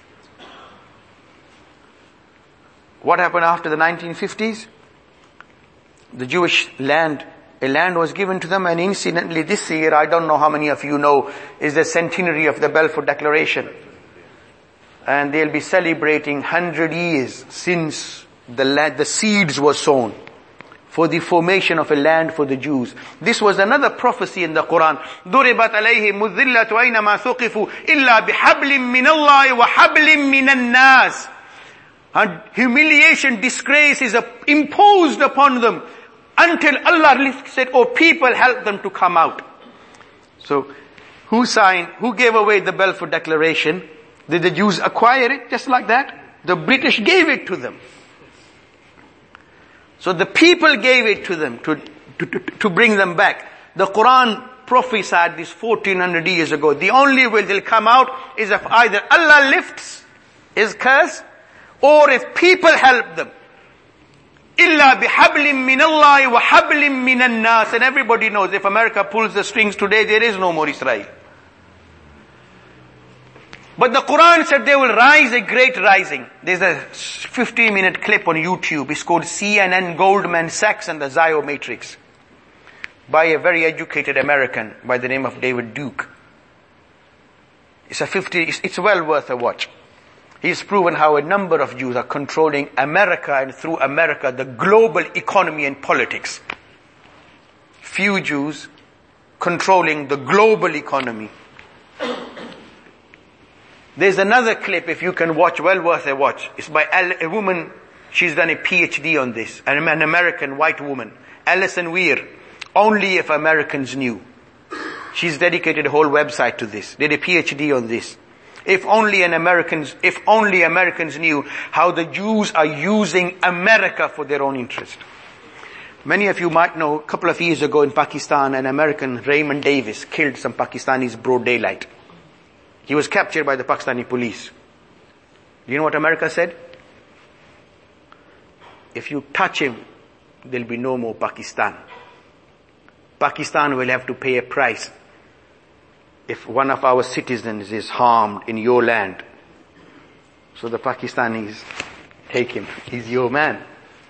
[SPEAKER 3] What happened after the 1950s? The Jewish land, a land was given to them, and incidentally this year, I don't know how many of you know, is the centenary of the Balfour Declaration. And they'll be celebrating 100 years since the seeds were sown for the formation of a land for the Jews. This was another prophecy in the Quran. ضُرِبَتْ عَلَيْهِمُ الذِّلَّةُ أَيْنَمَا ثُقِفُوا إِلَّا بِحَبْلٍ مِّنَ اللَّهِ وَحَبْلٍ مِّنَ النَّاسِ. And humiliation, disgrace is imposed upon them until Allah said, oh people, help them to come out. So, who gave away the Balfour Declaration? Did the Jews acquire it just like that? The British gave it to them. So the people gave it to them to bring them back. The Quran prophesied this 1400 years ago. The only way they'll come out is if either Allah lifts His curse or if people help them. Illa bihablim min Allah wa hablim minan nas. And everybody knows if America pulls the strings today, there is no more Israel. But the Quran said they will rise a great rising. There's a 15-minute clip on YouTube. It's called CNN, Goldman Sachs and the Zio Matrix, by a very educated American by the name of David Duke. It's well worth a watch. He's proven how a number of Jews are controlling America and through America the global economy and politics. Few Jews controlling the global economy. There's another clip, if you can watch, well worth a watch. It's by a woman, she's done a PhD on this, an American white woman, Alison Weir. Only if Americans knew. She's dedicated a whole website to this. Did a PhD on this. If only Americans knew how the Jews are using America for their own interest. Many of you might know, a couple of years ago in Pakistan, an American, Raymond Davis, killed some Pakistanis broad daylight. He was captured by the Pakistani police. Do you know what America said? If you touch him, there'll be no more Pakistan. Pakistan will have to pay a price if one of our citizens is harmed in your land. So the Pakistanis take him. He's your man.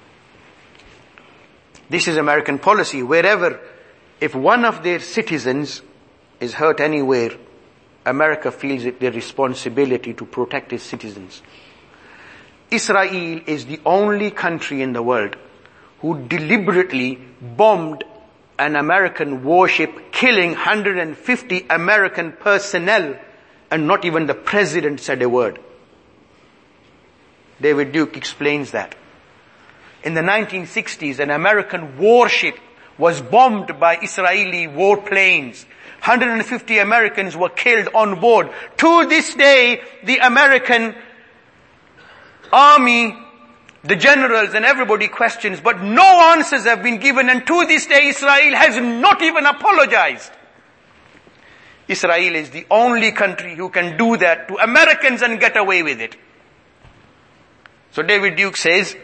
[SPEAKER 3] This is American policy. Wherever, if one of their citizens is hurt anywhere, America feels it their responsibility to protect its citizens. Israel is the only country in the world who deliberately bombed an American warship, killing 150 American personnel, and not even the president said a word. David Duke explains that. In the 1960s, an American warship was bombed by Israeli warplanes. 150 Americans were killed on board. To this day, the American army, the generals and everybody questions, but no answers have been given, and to this day Israel has not even apologized. Israel is the only country who can do that to Americans and get away with it. So David Duke says,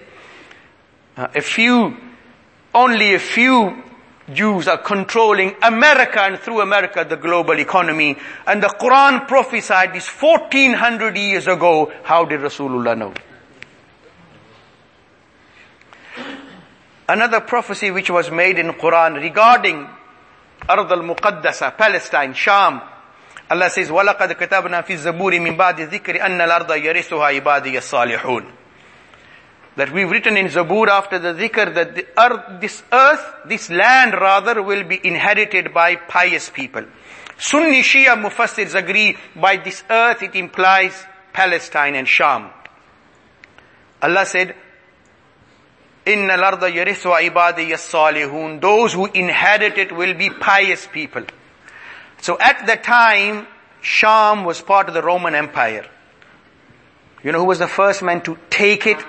[SPEAKER 3] only a few Jews are controlling America and through America the global economy. And the Quran prophesied this 1400 years ago. How did Rasulullah know? Another prophecy which was made in Quran regarding Ard al-Muqaddasa, Palestine, Sham. Allah says, وَلَقَدْ كَتَبْنَا فِي الزَّبُورِ مِنْ بَعْدِ الذِّكْرِ أَنَّ الْأَرْضَ يَرِثُهَا عِبَادِيَ الصَّالِحُونَ. That we've written in Zabur after the dhikr that this land will be inherited by pious people. Sunni Shia Mufassirs agree by this earth it implies Palestine and Sham. Allah said, إِنَّ الْأَرْضَ يَرِثُهَا عِبَادِيَ الصَّالِحُونَ. Those who inherit it will be pious people. So at the time, Sham was part of the Roman Empire. You know who was the first man to take it?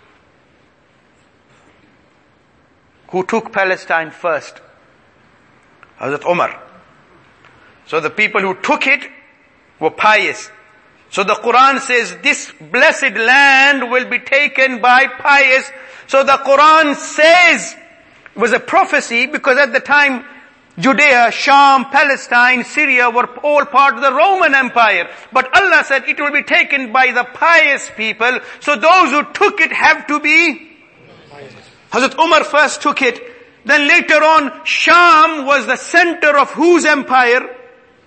[SPEAKER 3] Who took Palestine first? Hazrat Umar. So the people who took it were pious. So the Quran says this blessed land will be taken by pious. So the Quran says, it was a prophecy because at the time Judea, Sham, Palestine, Syria were all part of the Roman Empire. But Allah said it will be taken by the pious people. So those who took it have to be Hazrat Umar first took it. Then later on, Sham was the center of whose empire?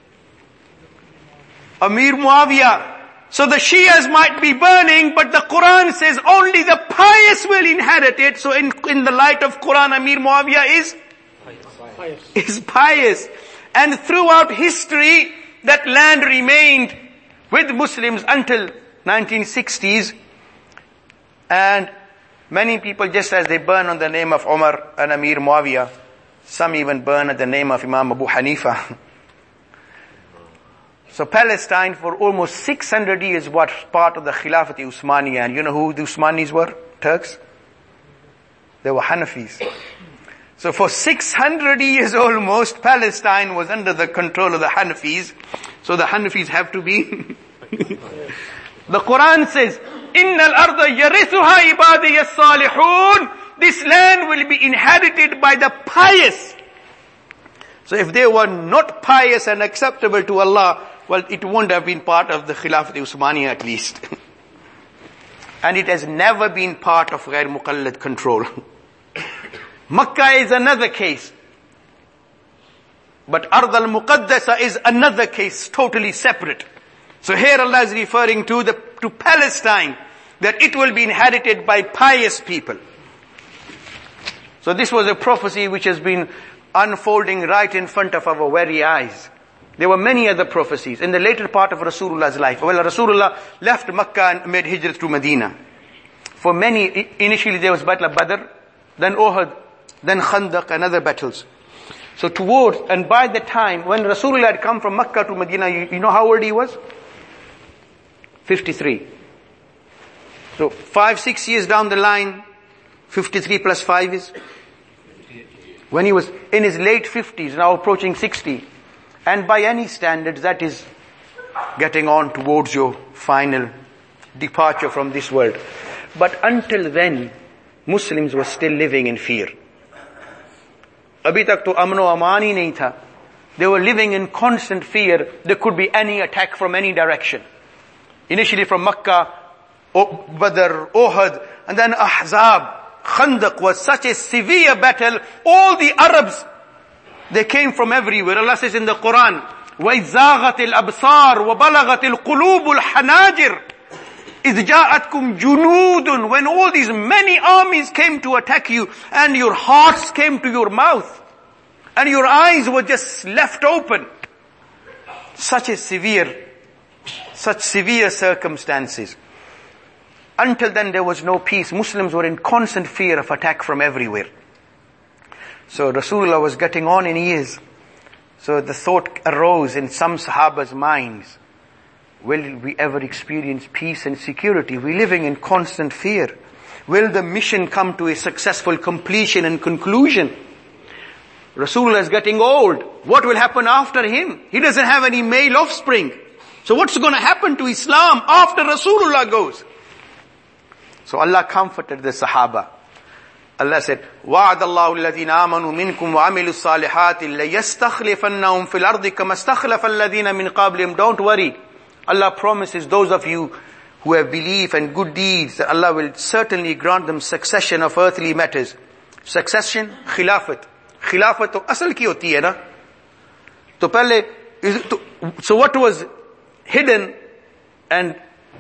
[SPEAKER 3] Amir Muawiyah. So the Shias might be burning, but the Quran says only the pious will inherit it. So in the light of Quran, Amir Muawiyah is pious. And throughout history, that land remained with Muslims until 1960s. And many people, just as they burn on the name of Umar and Amir Muawiyah, some even burn at the name of Imam Abu Hanifa. So Palestine for almost 600 years was part of the Khilafat Usmaniya. And you know who the Usmanis were? Turks? They were Hanafis. So for 600 years almost, Palestine was under the control of the Hanafis. So the Hanafis have to be. The Quran says, إِنَّ الْأَرْضَ يَرِثُهَا عِبَادِيَ الصَّالِحُونَ. This land will be inhabited by the pious. So if they were not pious and acceptable to Allah, well, it won't have been part of the Khilafat Usmaniya at least. And it has never been part of Ghair Muqallad control. Makkah is another case. But Ard al-Muqaddasa is another case, totally separate. So here Allah is referring to Palestine, that it will be inhabited by pious people. So this was a prophecy which has been unfolding right in front of our very eyes. There were many other prophecies in the later part of Rasulullah's life. Well, Rasulullah left Makkah and made hijrah to Medina. For many, initially there was Battle of Badr, then Uhud, then Khandaq and other battles. So and by the time when Rasulullah had come from Makkah to Medina, you know how old he was? 53. So 5-6 years down the line, 53 plus 5 is? When he was in his late 50s, now approaching 60. And by any standards, that is getting on towards your final departure from this world. But until then, Muslims were still living in fear. Abhi tak to amno aman hi nahi tha. They were living in constant fear. There could be any attack from any direction. Initially from Makkah, Badr, Uhud, and then Ahzab. Khandaq was such a severe battle. All the Arabs, they came from everywhere. Allah says in the Quran, وَإِذْ زَاغَتِ الْأَبْصَارُ وَبَلَغَتِ الْقُلُوبُ الْحَنَاجِرُ إِذْ جَاءَتْكُمْ جُنُودٌ. When all these many armies came to attack you, and your hearts came to your mouth, and your eyes were just left open. Such severe circumstances. Until then there was no peace. Muslims were in constant fear of attack from everywhere. So Rasulullah was getting on in years. So the thought arose in some Sahaba's minds, will we ever experience peace and security? We're living in constant fear. Will the mission come to a successful completion and conclusion? Rasulullah is getting old. What will happen after him? He doesn't have any male offspring. So what's going to happen to Islam after Rasulullah goes? So Allah comforted the Sahaba. Allah said, وَعَدَ اللَّهُ الَّذِينَ آمَنُوا مِنْكُمْ وَعَمِلُوا الصَّالِحَاتِ لَيَسْتَخْلِفَنَّهُمْ فِي الْأَرْضِ كَمَا اسْتَخْلَفَ الَّذِينَ مِنْ قَبْلِهِمْ. Don't worry. Allah promises those of you who have belief and good deeds that Allah will certainly grant them succession of earthly matters. Succession, khilafat. Khilafat to asal ki hoti hai na? To pehle, so what was hidden and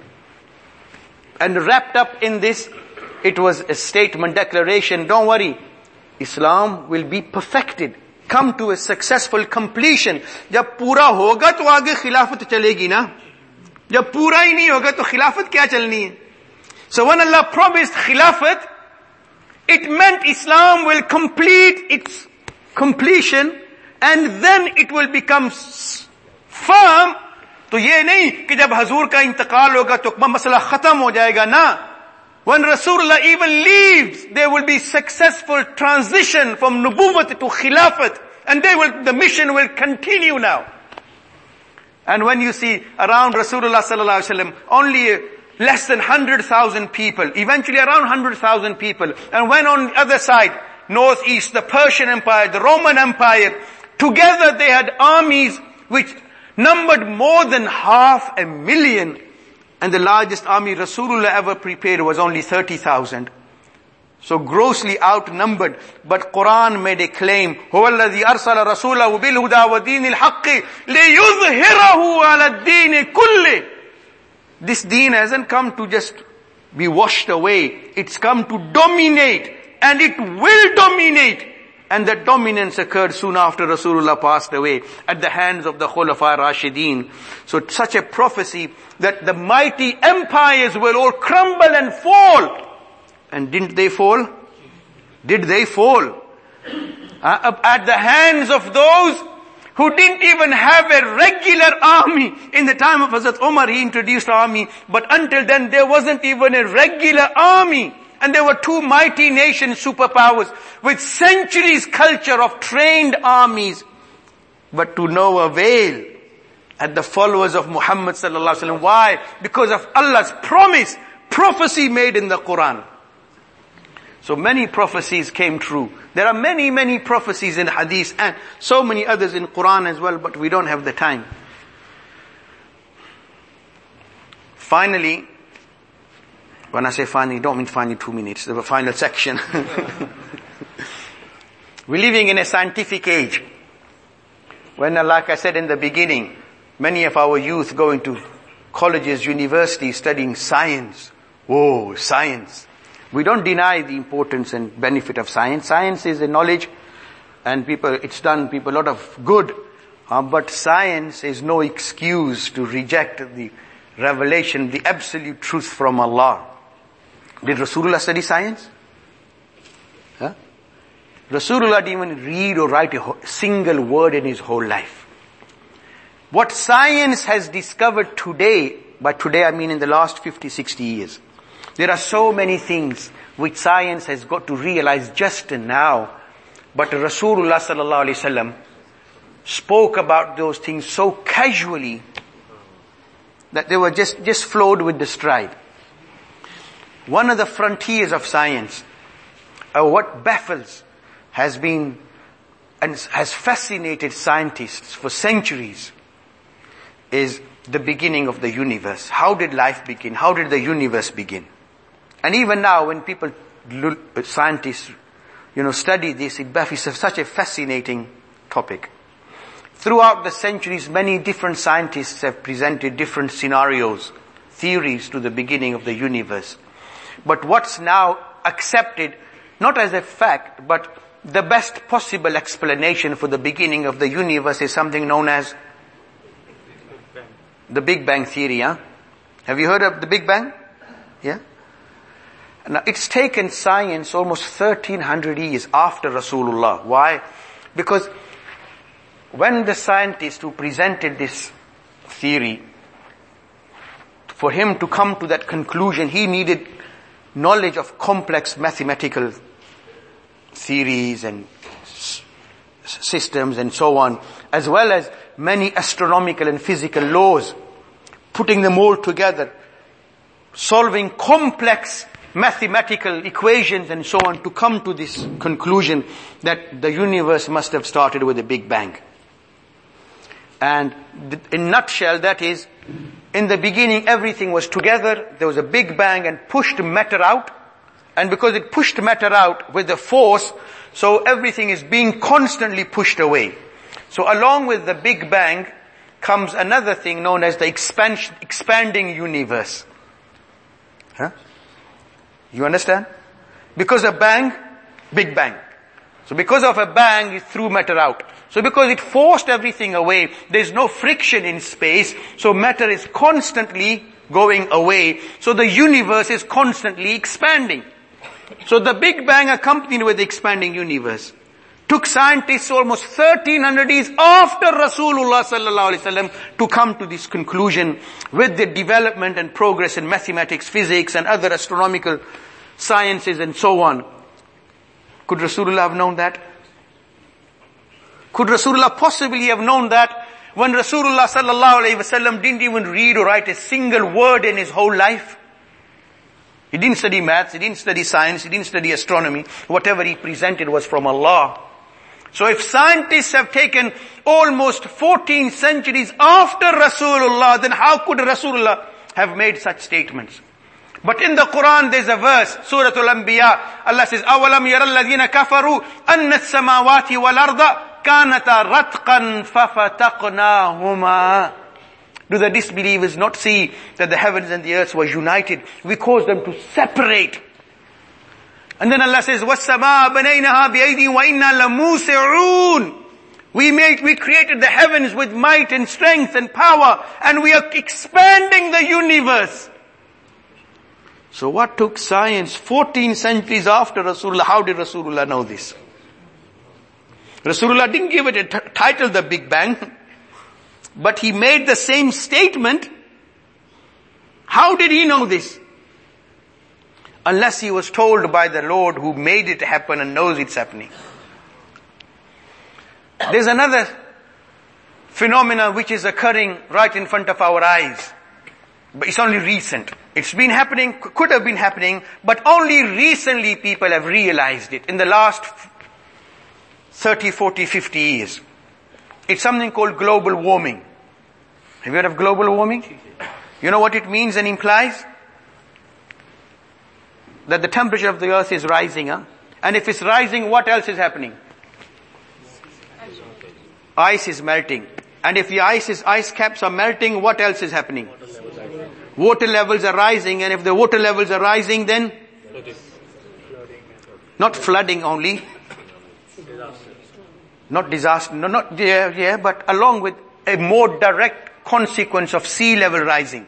[SPEAKER 3] wrapped up in this, it was a statement, declaration, don't worry, Islam will be perfected, come to a successful completion. Jab pura hoga to aage khilafat chalegi na. Jab pura hi nahi hoga to khilafat kya chalni hai? So when Allah promised khilafat, it meant Islam will complete its completion and then it will become firm. तो ये नहीं कि जब हजूर का इंतकाल होगा तो मसला खत्म हो जाएगा ना. When Rasulullah even leaves, there will be successful transition from nubuwwat to khilafat, and the mission will continue now. And when you see around Rasulullah sallallahu alaihi wasallam, only less than 100,000 people, eventually around 100,000 people, and when on the other side, northeast, the Persian Empire, the Roman Empire, together they had armies which numbered more than 500,000, and the largest army Rasulullah ever prepared was only 30,000. So grossly outnumbered. But Quran made a claim, هُوَ الَّذِي أَرْسَلَ رَسُولَهُ بِالْهُدَى وَدِينِ الْحَقِّ لِيُظْهِرَهُ عَلَى الدِّينِ كُلِّهِ. This deen hasn't come to just be washed away. It's come to dominate, and it will dominate. And that dominance occurred soon after Rasulullah passed away at the hands of the Khulafa Rashideen. So such a prophecy that the mighty empires will all crumble and fall. And didn't they fall? Did they fall? At the hands of those who didn't even have a regular army. In the time of Hazrat Umar, he introduced army, but until then there wasn't even a regular army. And there were two mighty nation superpowers with centuries culture of trained armies, but to no avail at the followers of Muhammad sallallahu alaihi wasallam. Why? Because of Allah's prophecy made in the Quran. So many prophecies came true. There are many, many prophecies in hadith and so many others in Quran as well, but we don't have the time. Finally, when I say finally, don't mean finally 2 minutes, the final section. We're living in a scientific age. When, like I said in the beginning, many of our youth go into colleges, universities studying science. Oh, science. We don't deny the importance and benefit of science. Science is a knowledge and it's done people a lot of good. But science is no excuse to reject the revelation, the absolute truth from Allah. Did Rasulullah study science? Huh? Rasulullah didn't even read or write a single word in his whole life. What science has discovered today, by today I mean in the last 50, 60 years, there are so many things which science has got to realize just now, but Rasulullah sallallahu alaihi wasallam spoke about those things so casually that they were just flowed with the stride. One of the frontiers of science, what baffles, has been and has fascinated scientists for centuries, is the beginning of the universe. How did life begin? How did the universe begin? And even now when people, scientists, study this, it's such a fascinating topic. Throughout the centuries, many different scientists have presented different scenarios, theories to the beginning of the universe. But what's now accepted, not as a fact, but the best possible explanation for the beginning of the universe is something known as the Big Bang theory, huh? Have you heard of the Big Bang? Yeah? Now, it's taken science almost 1300 years after Rasulullah. Why? Because when the scientist who presented this theory, for him to come to that conclusion, he needed knowledge of complex mathematical theories and systems and so on, as well as many astronomical and physical laws, putting them all together, solving complex mathematical equations and so on to come to this conclusion that the universe must have started with a Big Bang. And in a nutshell, that is, in the beginning everything was together, there was a Big Bang and pushed matter out, and because it pushed matter out with the force, so everything is being constantly pushed away. So along with the Big Bang comes another thing known as the expanding universe. Huh? You understand? Because a bang, Big Bang. So because of a bang, it threw matter out. So because it forced everything away, there's no friction in space, so matter is constantly going away. So the universe is constantly expanding. So the Big Bang accompanied with the expanding universe took scientists almost 1300 years after Rasulullah sallallahu alaihi wasallam to come to this conclusion with the development and progress in mathematics, physics and other astronomical sciences and so on. Could Rasulullah have known that? Could Rasulullah possibly have known that when Rasulullah sallallahu alaihi wasallam didn't even read or write a single word in his whole life? He didn't study maths, he didn't study science, he didn't study astronomy. Whatever he presented was from Allah. So if scientists have taken almost 14 centuries after Rasulullah, then how could Rasulullah have made such statements? But in the Quran there's a verse, Surah Al-Anbiya, Allah says, أَوَلَمْ يَرَ الَّذِينَ كَفَرُوا أَنَّ السَّمَاوَاتِ وَالْأَرْضَ كَانَتَا رَتْقًا فَفَتَقْنَاهُمَا. Do the disbelievers not see that the heavens and the earth were united? We caused them to separate. And then Allah says, وَالسَّمَاءَ بَنَيْنَهَا بِأَيْدٍ وَإِنَّا لَمُوسِعُونَ. We created the heavens with might and strength and power, and we are expanding the universe. So what took science 14 centuries after Rasulullah? How did Rasulullah know this? Rasulullah didn't give it a title, the Big Bang, but he made the same statement. How did he know this? Unless he was told by the Lord who made it happen and knows it's happening. There's another phenomena which is occurring right in front of our eyes. But it's only recent. It's been happening, could have been happening, but only recently people have realized it. In the last 30, 40, 50 years. It's something called global warming. Have you heard of global warming? You know what it means and implies? That the temperature of the earth is rising, huh? And if it's rising, what else is happening? Ice is melting. And if the ice caps are melting, what else is happening? Water levels are rising, and if the water levels are rising, then not flooding only, not disaster, but along with a more direct consequence of sea level rising.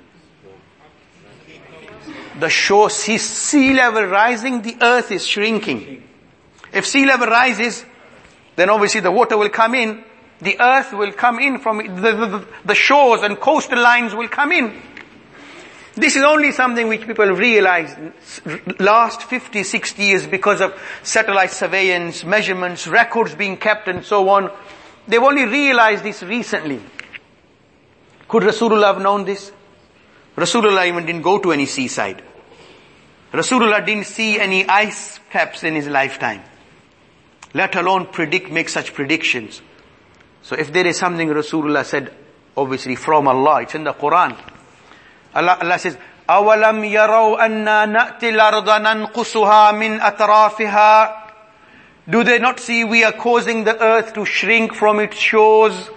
[SPEAKER 3] The shore, sea level rising, the earth is shrinking. If sea level rises, then obviously the water will come in, the earth will come in from the shores and coastal lines will come in. This is only something which people realize last 50, 60 years because of satellite surveillance, measurements, records being kept and so on. They've only realized this recently. Could Rasulullah have known this? Rasulullah even didn't go to any seaside. Rasulullah didn't see any ice caps in his lifetime. Let alone make such predictions. So if there is something Rasulullah said, obviously from Allah, it's in the Quran. Allah says, أَوَلَمْ يَرَوْا أَنَّا نَأْتِ الْأَرْضَ نَنْقُصُهَا مِنْ أَطْرَافِهَا. Do they not see we are causing the earth to shrink from its shores?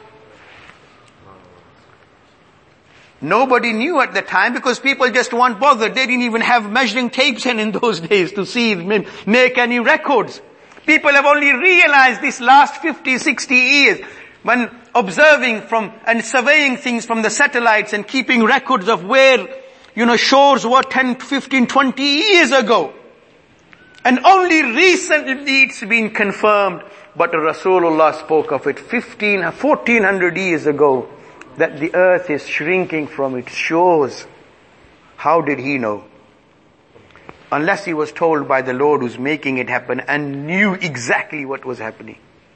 [SPEAKER 3] Nobody knew at the time because people just weren't bothered. They didn't even have measuring tapes in those days to see, make any records. People have only realized this last 50, 60 years when observing from and surveying things from the satellites and keeping records of where, shores were 10, 15, 20 years ago. And only recently it's been confirmed. But Rasulullah spoke of it 1400 years ago that the earth is shrinking from its shores. How did he know? Unless he was told by the Lord who's making it happen and knew exactly what was happening.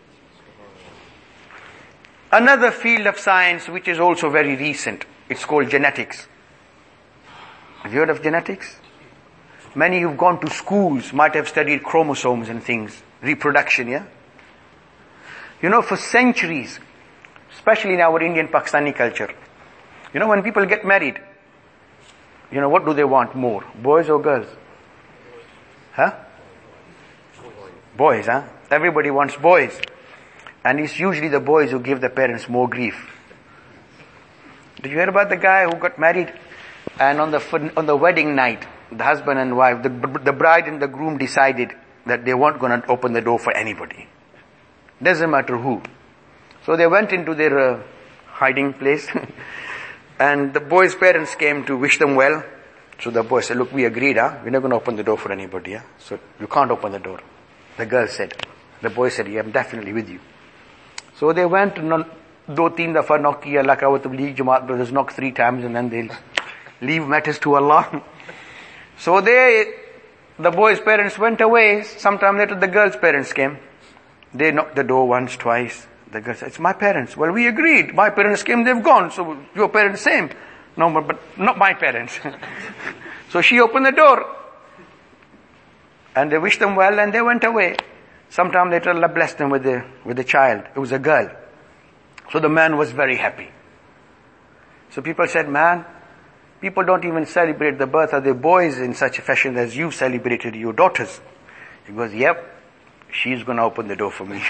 [SPEAKER 3] Another field of science which is also very recent, it's called genetics. Have you heard of genetics? Many who've gone to schools might have studied chromosomes and things, reproduction, yeah? For centuries, especially in our Indian Pakistani culture, when people get married, what do they want more? Boys or girls? Huh? Boys, huh? Everybody wants boys. And it's usually the boys who give the parents more grief. Did you hear about the guy who got married and on the wedding night, the husband and wife, the bride and the groom decided that they weren't going to open the door for anybody. Doesn't matter who. So they went into their hiding place and the boy's parents came to wish them well. So the boy said, look, we agreed, huh? We're not going to open the door for anybody, huh? So you can't open the door. The girl said. The boy said, yeah, I'm definitely with you. So they went, 2-3 dafa knock kiya, Allah ka wa tabligh Jamaat brothers knock 3 times and then they'll leave matters to Allah. So the boy's parents went away. Sometime later the girl's parents came. They knocked the door once, twice. The girl said, it's my parents. Well, we agreed. My parents came, they've gone. So your parents same. No, but not my parents. So she opened the door. And they wished them well and they went away. Sometime later Allah blessed them with a child. It was a girl. So the man was very happy. So people said, man, people don't even celebrate the birth of their boys in such a fashion as you celebrated your daughters. He goes, yep, she's going to open the door for me.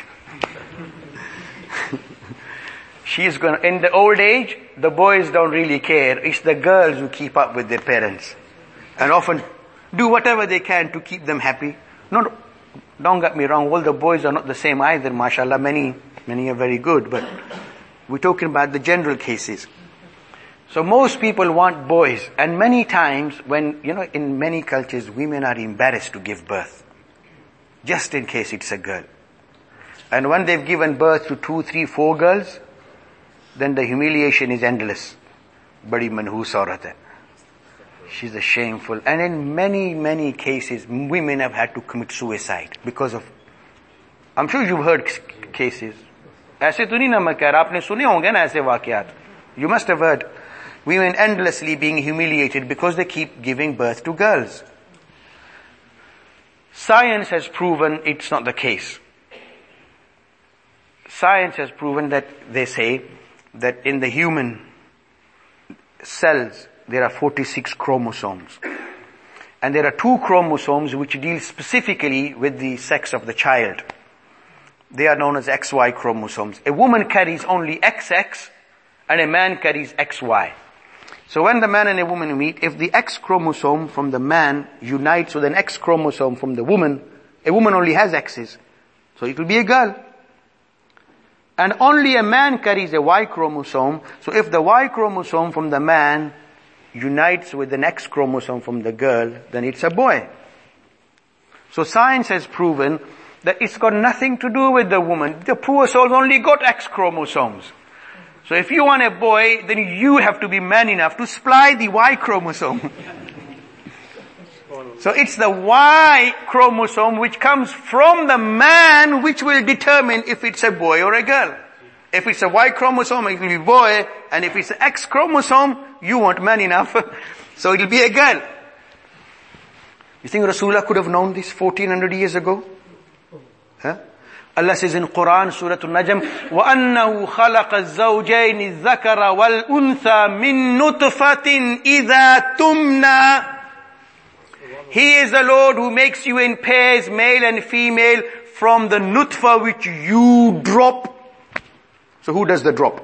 [SPEAKER 3] She's going to, in the old age, the boys don't really care. It's the girls who keep up with their parents. And often do whatever they can to keep them happy. Don't get me wrong, all the boys are not the same either, mashallah. Many are very good, but we're talking about the general cases. So most people want boys, and many times when, in many cultures, women are embarrassed to give birth. Just in case it's a girl. And when they've given birth to 2, 3, 4 girls, then the humiliation is endless. Badi manhoos aurat hai. She's a shameful. And in many, many cases, women have had to commit suicide because of, I'm sure you've heard cases. ऐसे तो नहीं ना मैं कह रहा, आपने सुने होंगे ना ऐसे वाकयात. You must have heard women endlessly being humiliated because they keep giving birth to girls. Science has proven it's not the case. Science has proven that they say that in the human cells there are 46 chromosomes. And there are 2 chromosomes which deal specifically with the sex of the child. They are known as XY chromosomes. A woman carries only XX and a man carries XY. So when the man and a woman meet, if the X chromosome from the man unites with an X chromosome from the woman, a woman only has X's. So it will be a girl. And only a man carries a Y chromosome. So if the Y chromosome from the man unites with an X chromosome from the girl, then it's a boy. So science has proven that it's got nothing to do with the woman. The poor soul only got X chromosomes. So if you want a boy, then you have to be man enough to supply the Y chromosome. So it's the Y chromosome which comes from the man which will determine if it's a boy or a girl. If it's a Y chromosome, it will be boy, and if it's an X chromosome, you want man enough, so it will be a girl. You think Rasulullah could have known this 1400 years ago? Huh? Allah says in Quran, Surah Al-Najm, وَأَنَّهُ خَلَقَ الزَّوْجَيْنِ الذَّكَرَ وَالْأُنثَى مِن نُطْفَةٍ إِذَا تُمْنَى. He is the Lord who makes you in pairs, male and female, from the nutfa which you drop. So who does the drop?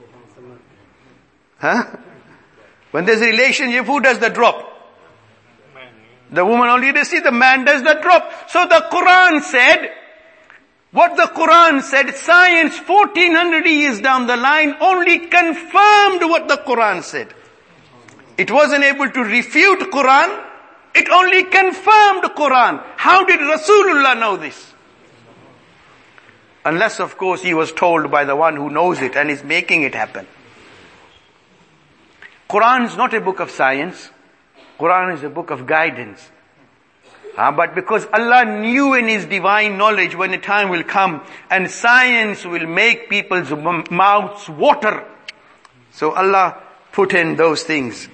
[SPEAKER 3] Huh? When there's a relationship, who does the drop? The woman only does see, the man does the drop. So the Quran said, what the Quran said, science 1400 years down the line only confirmed what the Quran said. It wasn't able to refute Quran, it only confirmed Quran. How did Rasulullah know this? Unless of course he was told by the one who knows it and is making it happen. Quran is not a book of science. Quran is a book of guidance. But because Allah knew in His divine knowledge when the time will come and science will make people's mouths water, so Allah put in those things.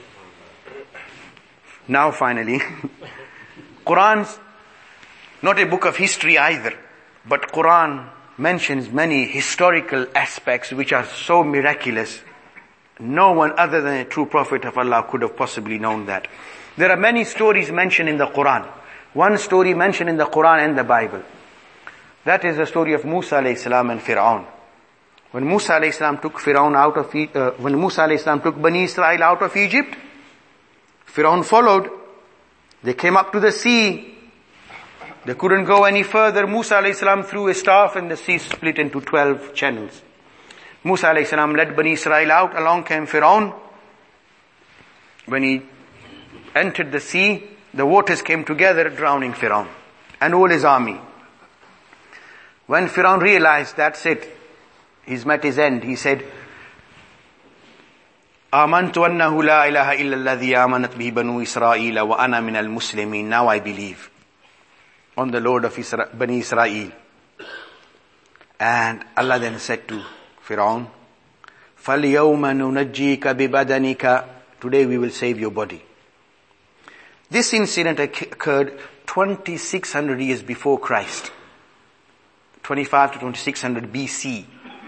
[SPEAKER 3] Now finally, Quran's not a book of history either, but Quran mentions many historical aspects which are so miraculous. No one other than a true prophet of Allah could have possibly known that. There are many stories mentioned in the Quran. One story mentioned in the Quran and the Bible. That is the story of Musa alayhi salam and Fir'aun. When Musa alayhi salam took when Musa alayhi salam took Bani Israel out of Egypt, Fir'aun followed. They came up to the sea. They couldn't go any further. Musa alayhi salam threw a staff and the sea split into 12 channels. Musa alayhi salam led Bani Israel out. Along came Fir'aun. When he entered the sea, the waters came together, drowning Fir'aun and all his army. When Fir'aun realized that's it, he's met his end, he said, آمنت أنه لا إله إلا الذي آمنت به بنو إسرائيل وأنا من المسلمين. Now I believe on the Lord of Bani Israel. And Allah then said to Fir'aun, فَالْيَوْمَ نُنَجِّيكَ بِبَدَنِكَ. Today we will save your body. This incident occurred 2600 years before Christ. 25 to 2600 BC.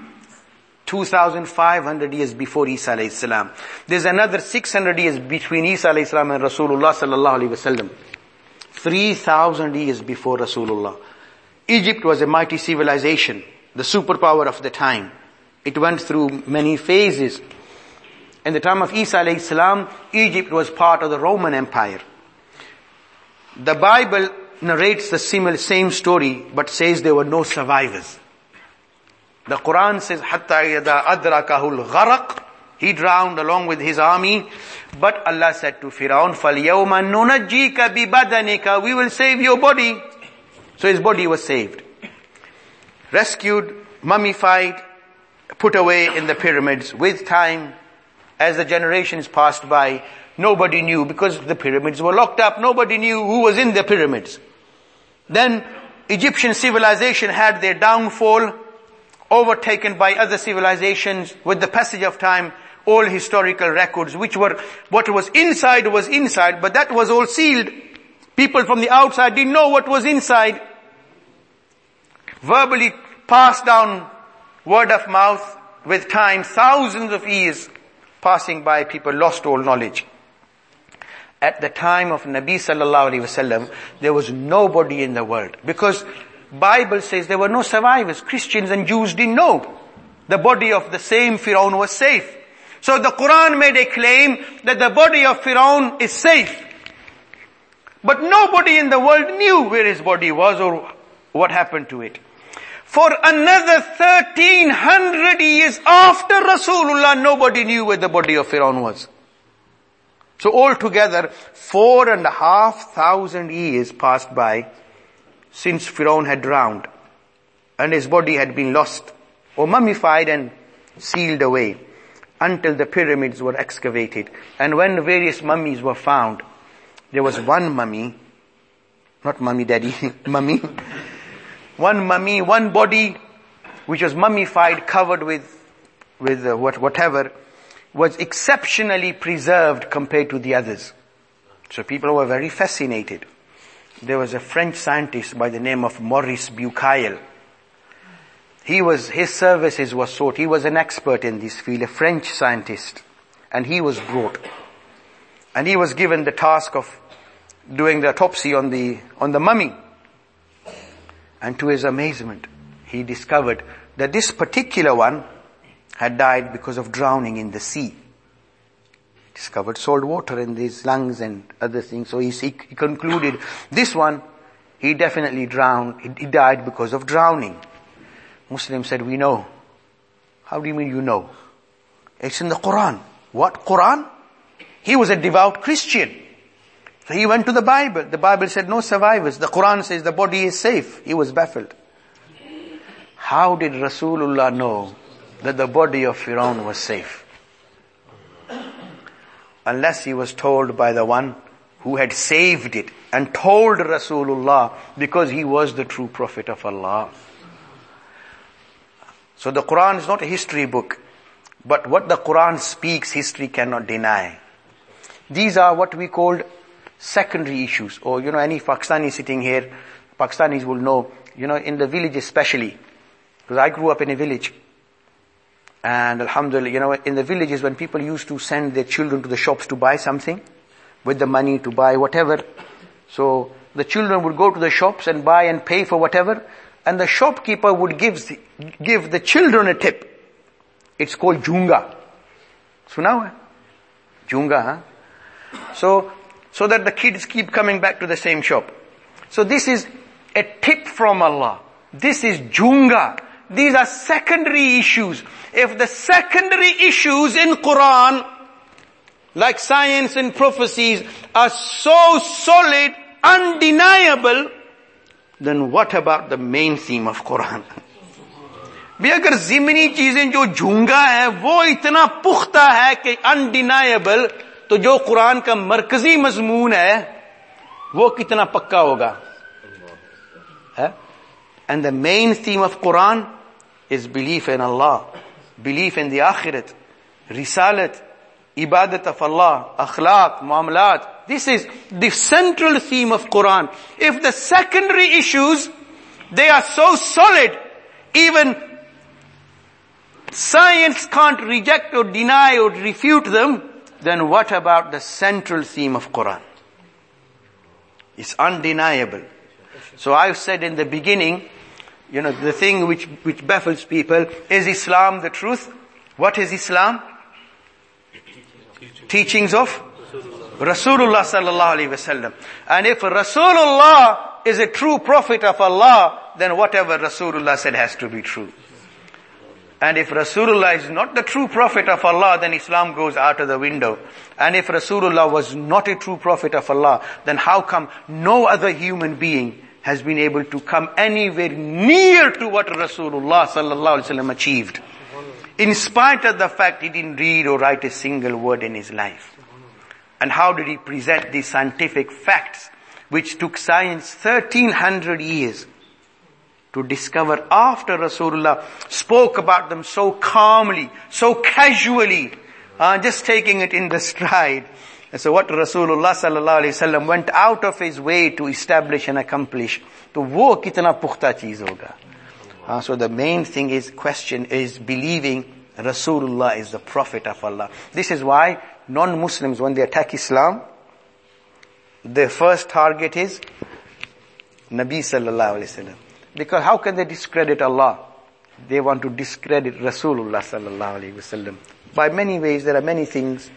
[SPEAKER 3] 2500 years before Isa alayhi salam. There's another 600 years between Isa alayhi salam and Rasulullah sallallahu alayhi wasallam. 3000 years before Rasulullah. Egypt was a mighty civilization, the superpower of the time. It went through many phases. In the time of Isa alayhi salam, Egypt was part of the Roman Empire. The Bible narrates the same story, but says there were no survivors. The Quran says, حَتَّى إِذَا أَدْرَكَهُ الْغَرَقِ. He drowned along with his army. But Allah said to Fir'aun, فَالْيَوْمَ نُنَجِّيكَ بِبَدَنِكَ. We will save your body. So his body was saved. rescued, mummified, put away in the pyramids. With time, as the generations passed by, nobody knew, because the pyramids were locked up, nobody knew who was in the pyramids. Then Egyptian civilization had their downfall, overtaken by other civilizations. With the passage of time, all historical records, what was inside, but that was all sealed. People from the outside didn't know what was inside. Verbally passed down, word of mouth. With time, thousands of years passing by, people lost all knowledge. At the time of Nabi sallallahu alaihi wasallam, there was nobody in the world, because Bible says there were no survivors. Christians and Jews didn't know the body of the same Firaun was safe. So the Quran made a claim that the body of Firaun is safe. But nobody in the world knew where his body was or what happened to it. For another 1300 years after Rasulullah, nobody knew where the body of Firaun was. So altogether, 4,500 years passed by since Firaun had drowned and his body had been lost or mummified and sealed away until the pyramids were excavated. And when various mummies were found, there was one mummy, not mummy daddy, mummy, one mummy, one body which was mummified, covered with whatever, was exceptionally preserved compared to the others. So people were very fascinated. There was a French scientist by the name of Maurice Bucaille. His services were sought. He was an expert in this field, a French scientist. And he was brought. And he was given the task of doing the autopsy on the mummy. And to his amazement, he discovered that this particular one had died because of drowning in the sea. Discovered salt water in his lungs and other things. So he concluded, this one, he definitely drowned. He died because of drowning. Muslim said, we know. How do you mean you know? It's in the Quran. What Quran? He was a devout Christian. So he went to the Bible. The Bible said no survivors. The Quran says the body is safe. He was baffled. How did Rasulullah know that the body of Firaun was safe? Unless he was told by the one who had saved it and told Rasulullah, because he was the true prophet of Allah. So the Quran is not a history book, but what the Quran speaks, history cannot deny. These are what we called secondary issues. Or, any Pakistani sitting here, Pakistanis will know, in the village especially, because I grew up in a village. And alhamdulillah, in the villages when people used to send their children to the shops to buy something, with the money to buy whatever. So the children would go to the shops and buy and pay for whatever, and the shopkeeper would give the children a tip. It's called junga. Suna? Junga, huh? So that the kids keep coming back to the same shop. So this is a tip from Allah. This is junga. These are secondary issues. If the secondary issues in Quran, like science and prophecies, are so solid, undeniable, then what about the main theme of Quran? भी अगर ज़िमनी चीजें जो झूंगा है वो इतना पुख्ता है कि अनडिनायबल, तो जो कुरान का मरकजी मजमून है वो कितना पक्का होगा? And the main theme of Quran is belief in Allah, belief in the Akhirat, Risalat, Ibadat of Allah, Akhlaq, Muamalat. This is the central theme of Quran. If the secondary issues, they are so solid, even science can't reject or deny or refute them, then what about the central theme of Quran? It's undeniable. So I've said in the beginning, the thing which baffles people, is Islam the truth? What is Islam? Teachings of Rasulullah sallallahu alaihi wasallam. And if Rasulullah is a true prophet of Allah, then whatever Rasulullah said has to be true. And if Rasulullah is not the true prophet of Allah, then Islam goes out of the window. And if Rasulullah was not a true prophet of Allah, then how come no other human being has been able to come anywhere near to what Rasulullah sallallahu alaihi wasallam achieved. In spite of the fact he didn't read or write a single word in his life. And how did he present these scientific facts, which took science 1300 years to discover after Rasulullah spoke about them so calmly, so casually, just taking it in the stride. And so what Rasulullah sallallahu alaihi wasallam went out of his way to establish and accomplish, to wo kitna pukhta cheez hoga. So the main thing is, question is believing Rasulullah is the Prophet of Allah. This is why non-Muslims, when they attack Islam, their first target is Nabi sallallahu alaihi wasallam. Because how can they discredit Allah? They want to discredit Rasulullah sallallahu alaihi wasallam. By many ways, there are many things,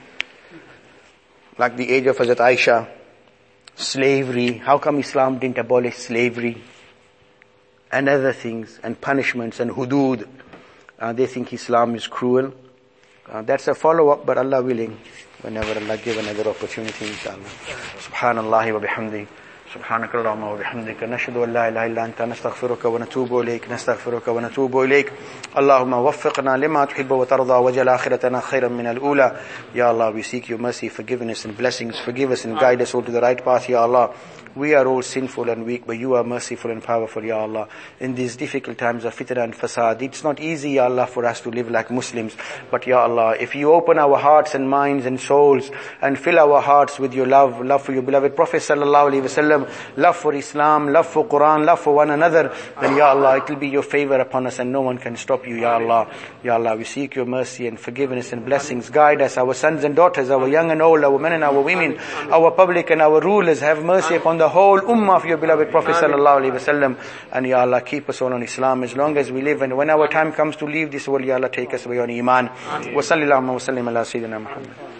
[SPEAKER 3] like the age of Hazrat Aisha, slavery. How come Islam didn't abolish slavery? And other things, and punishments, and hudud. They think Islam is cruel. That's a follow-up, but Allah willing, whenever Allah give another opportunity, inshallah. Subhanallah wa bihamdi. سبحانك اللهم وبحمدك نشهد أن لا إله إلا أنت نستغفرك ونتوب إليك اللهم وفقنا لما تحب وترضى وجعل آخرتنا خيرا من الأولى. Ya Allah, we seek your mercy, forgiveness and blessings. Forgive us and guide us all to the right path, Ya Allah. We are all sinful and weak, but you are merciful and powerful, Ya Allah. In these difficult times of fitna and fasad, it's not easy, Ya Allah, for us to live like Muslims. But Ya Allah, if you open our hearts and minds and souls and fill our hearts with your love for your beloved Prophet sallallahu alaihi wasallam, love for Islam, love for Quran, love for one another, then Ya Allah, it will be your favor upon us and no one can stop you, Ya Allah. Ya Allah, we seek your mercy and forgiveness and blessings. Guide us, our sons and daughters, our young and old, our men and our women, our public and our rulers. Have mercy upon the whole ummah of your beloved Prophet sallallahu alaihi wasallam. And Ya Allah, keep us all on Islam as long as we live. And when our time comes to leave this world, Ya Allah, take us away on Iman. Wa sallallahu wa sallim ala Sayyidina Muhammad.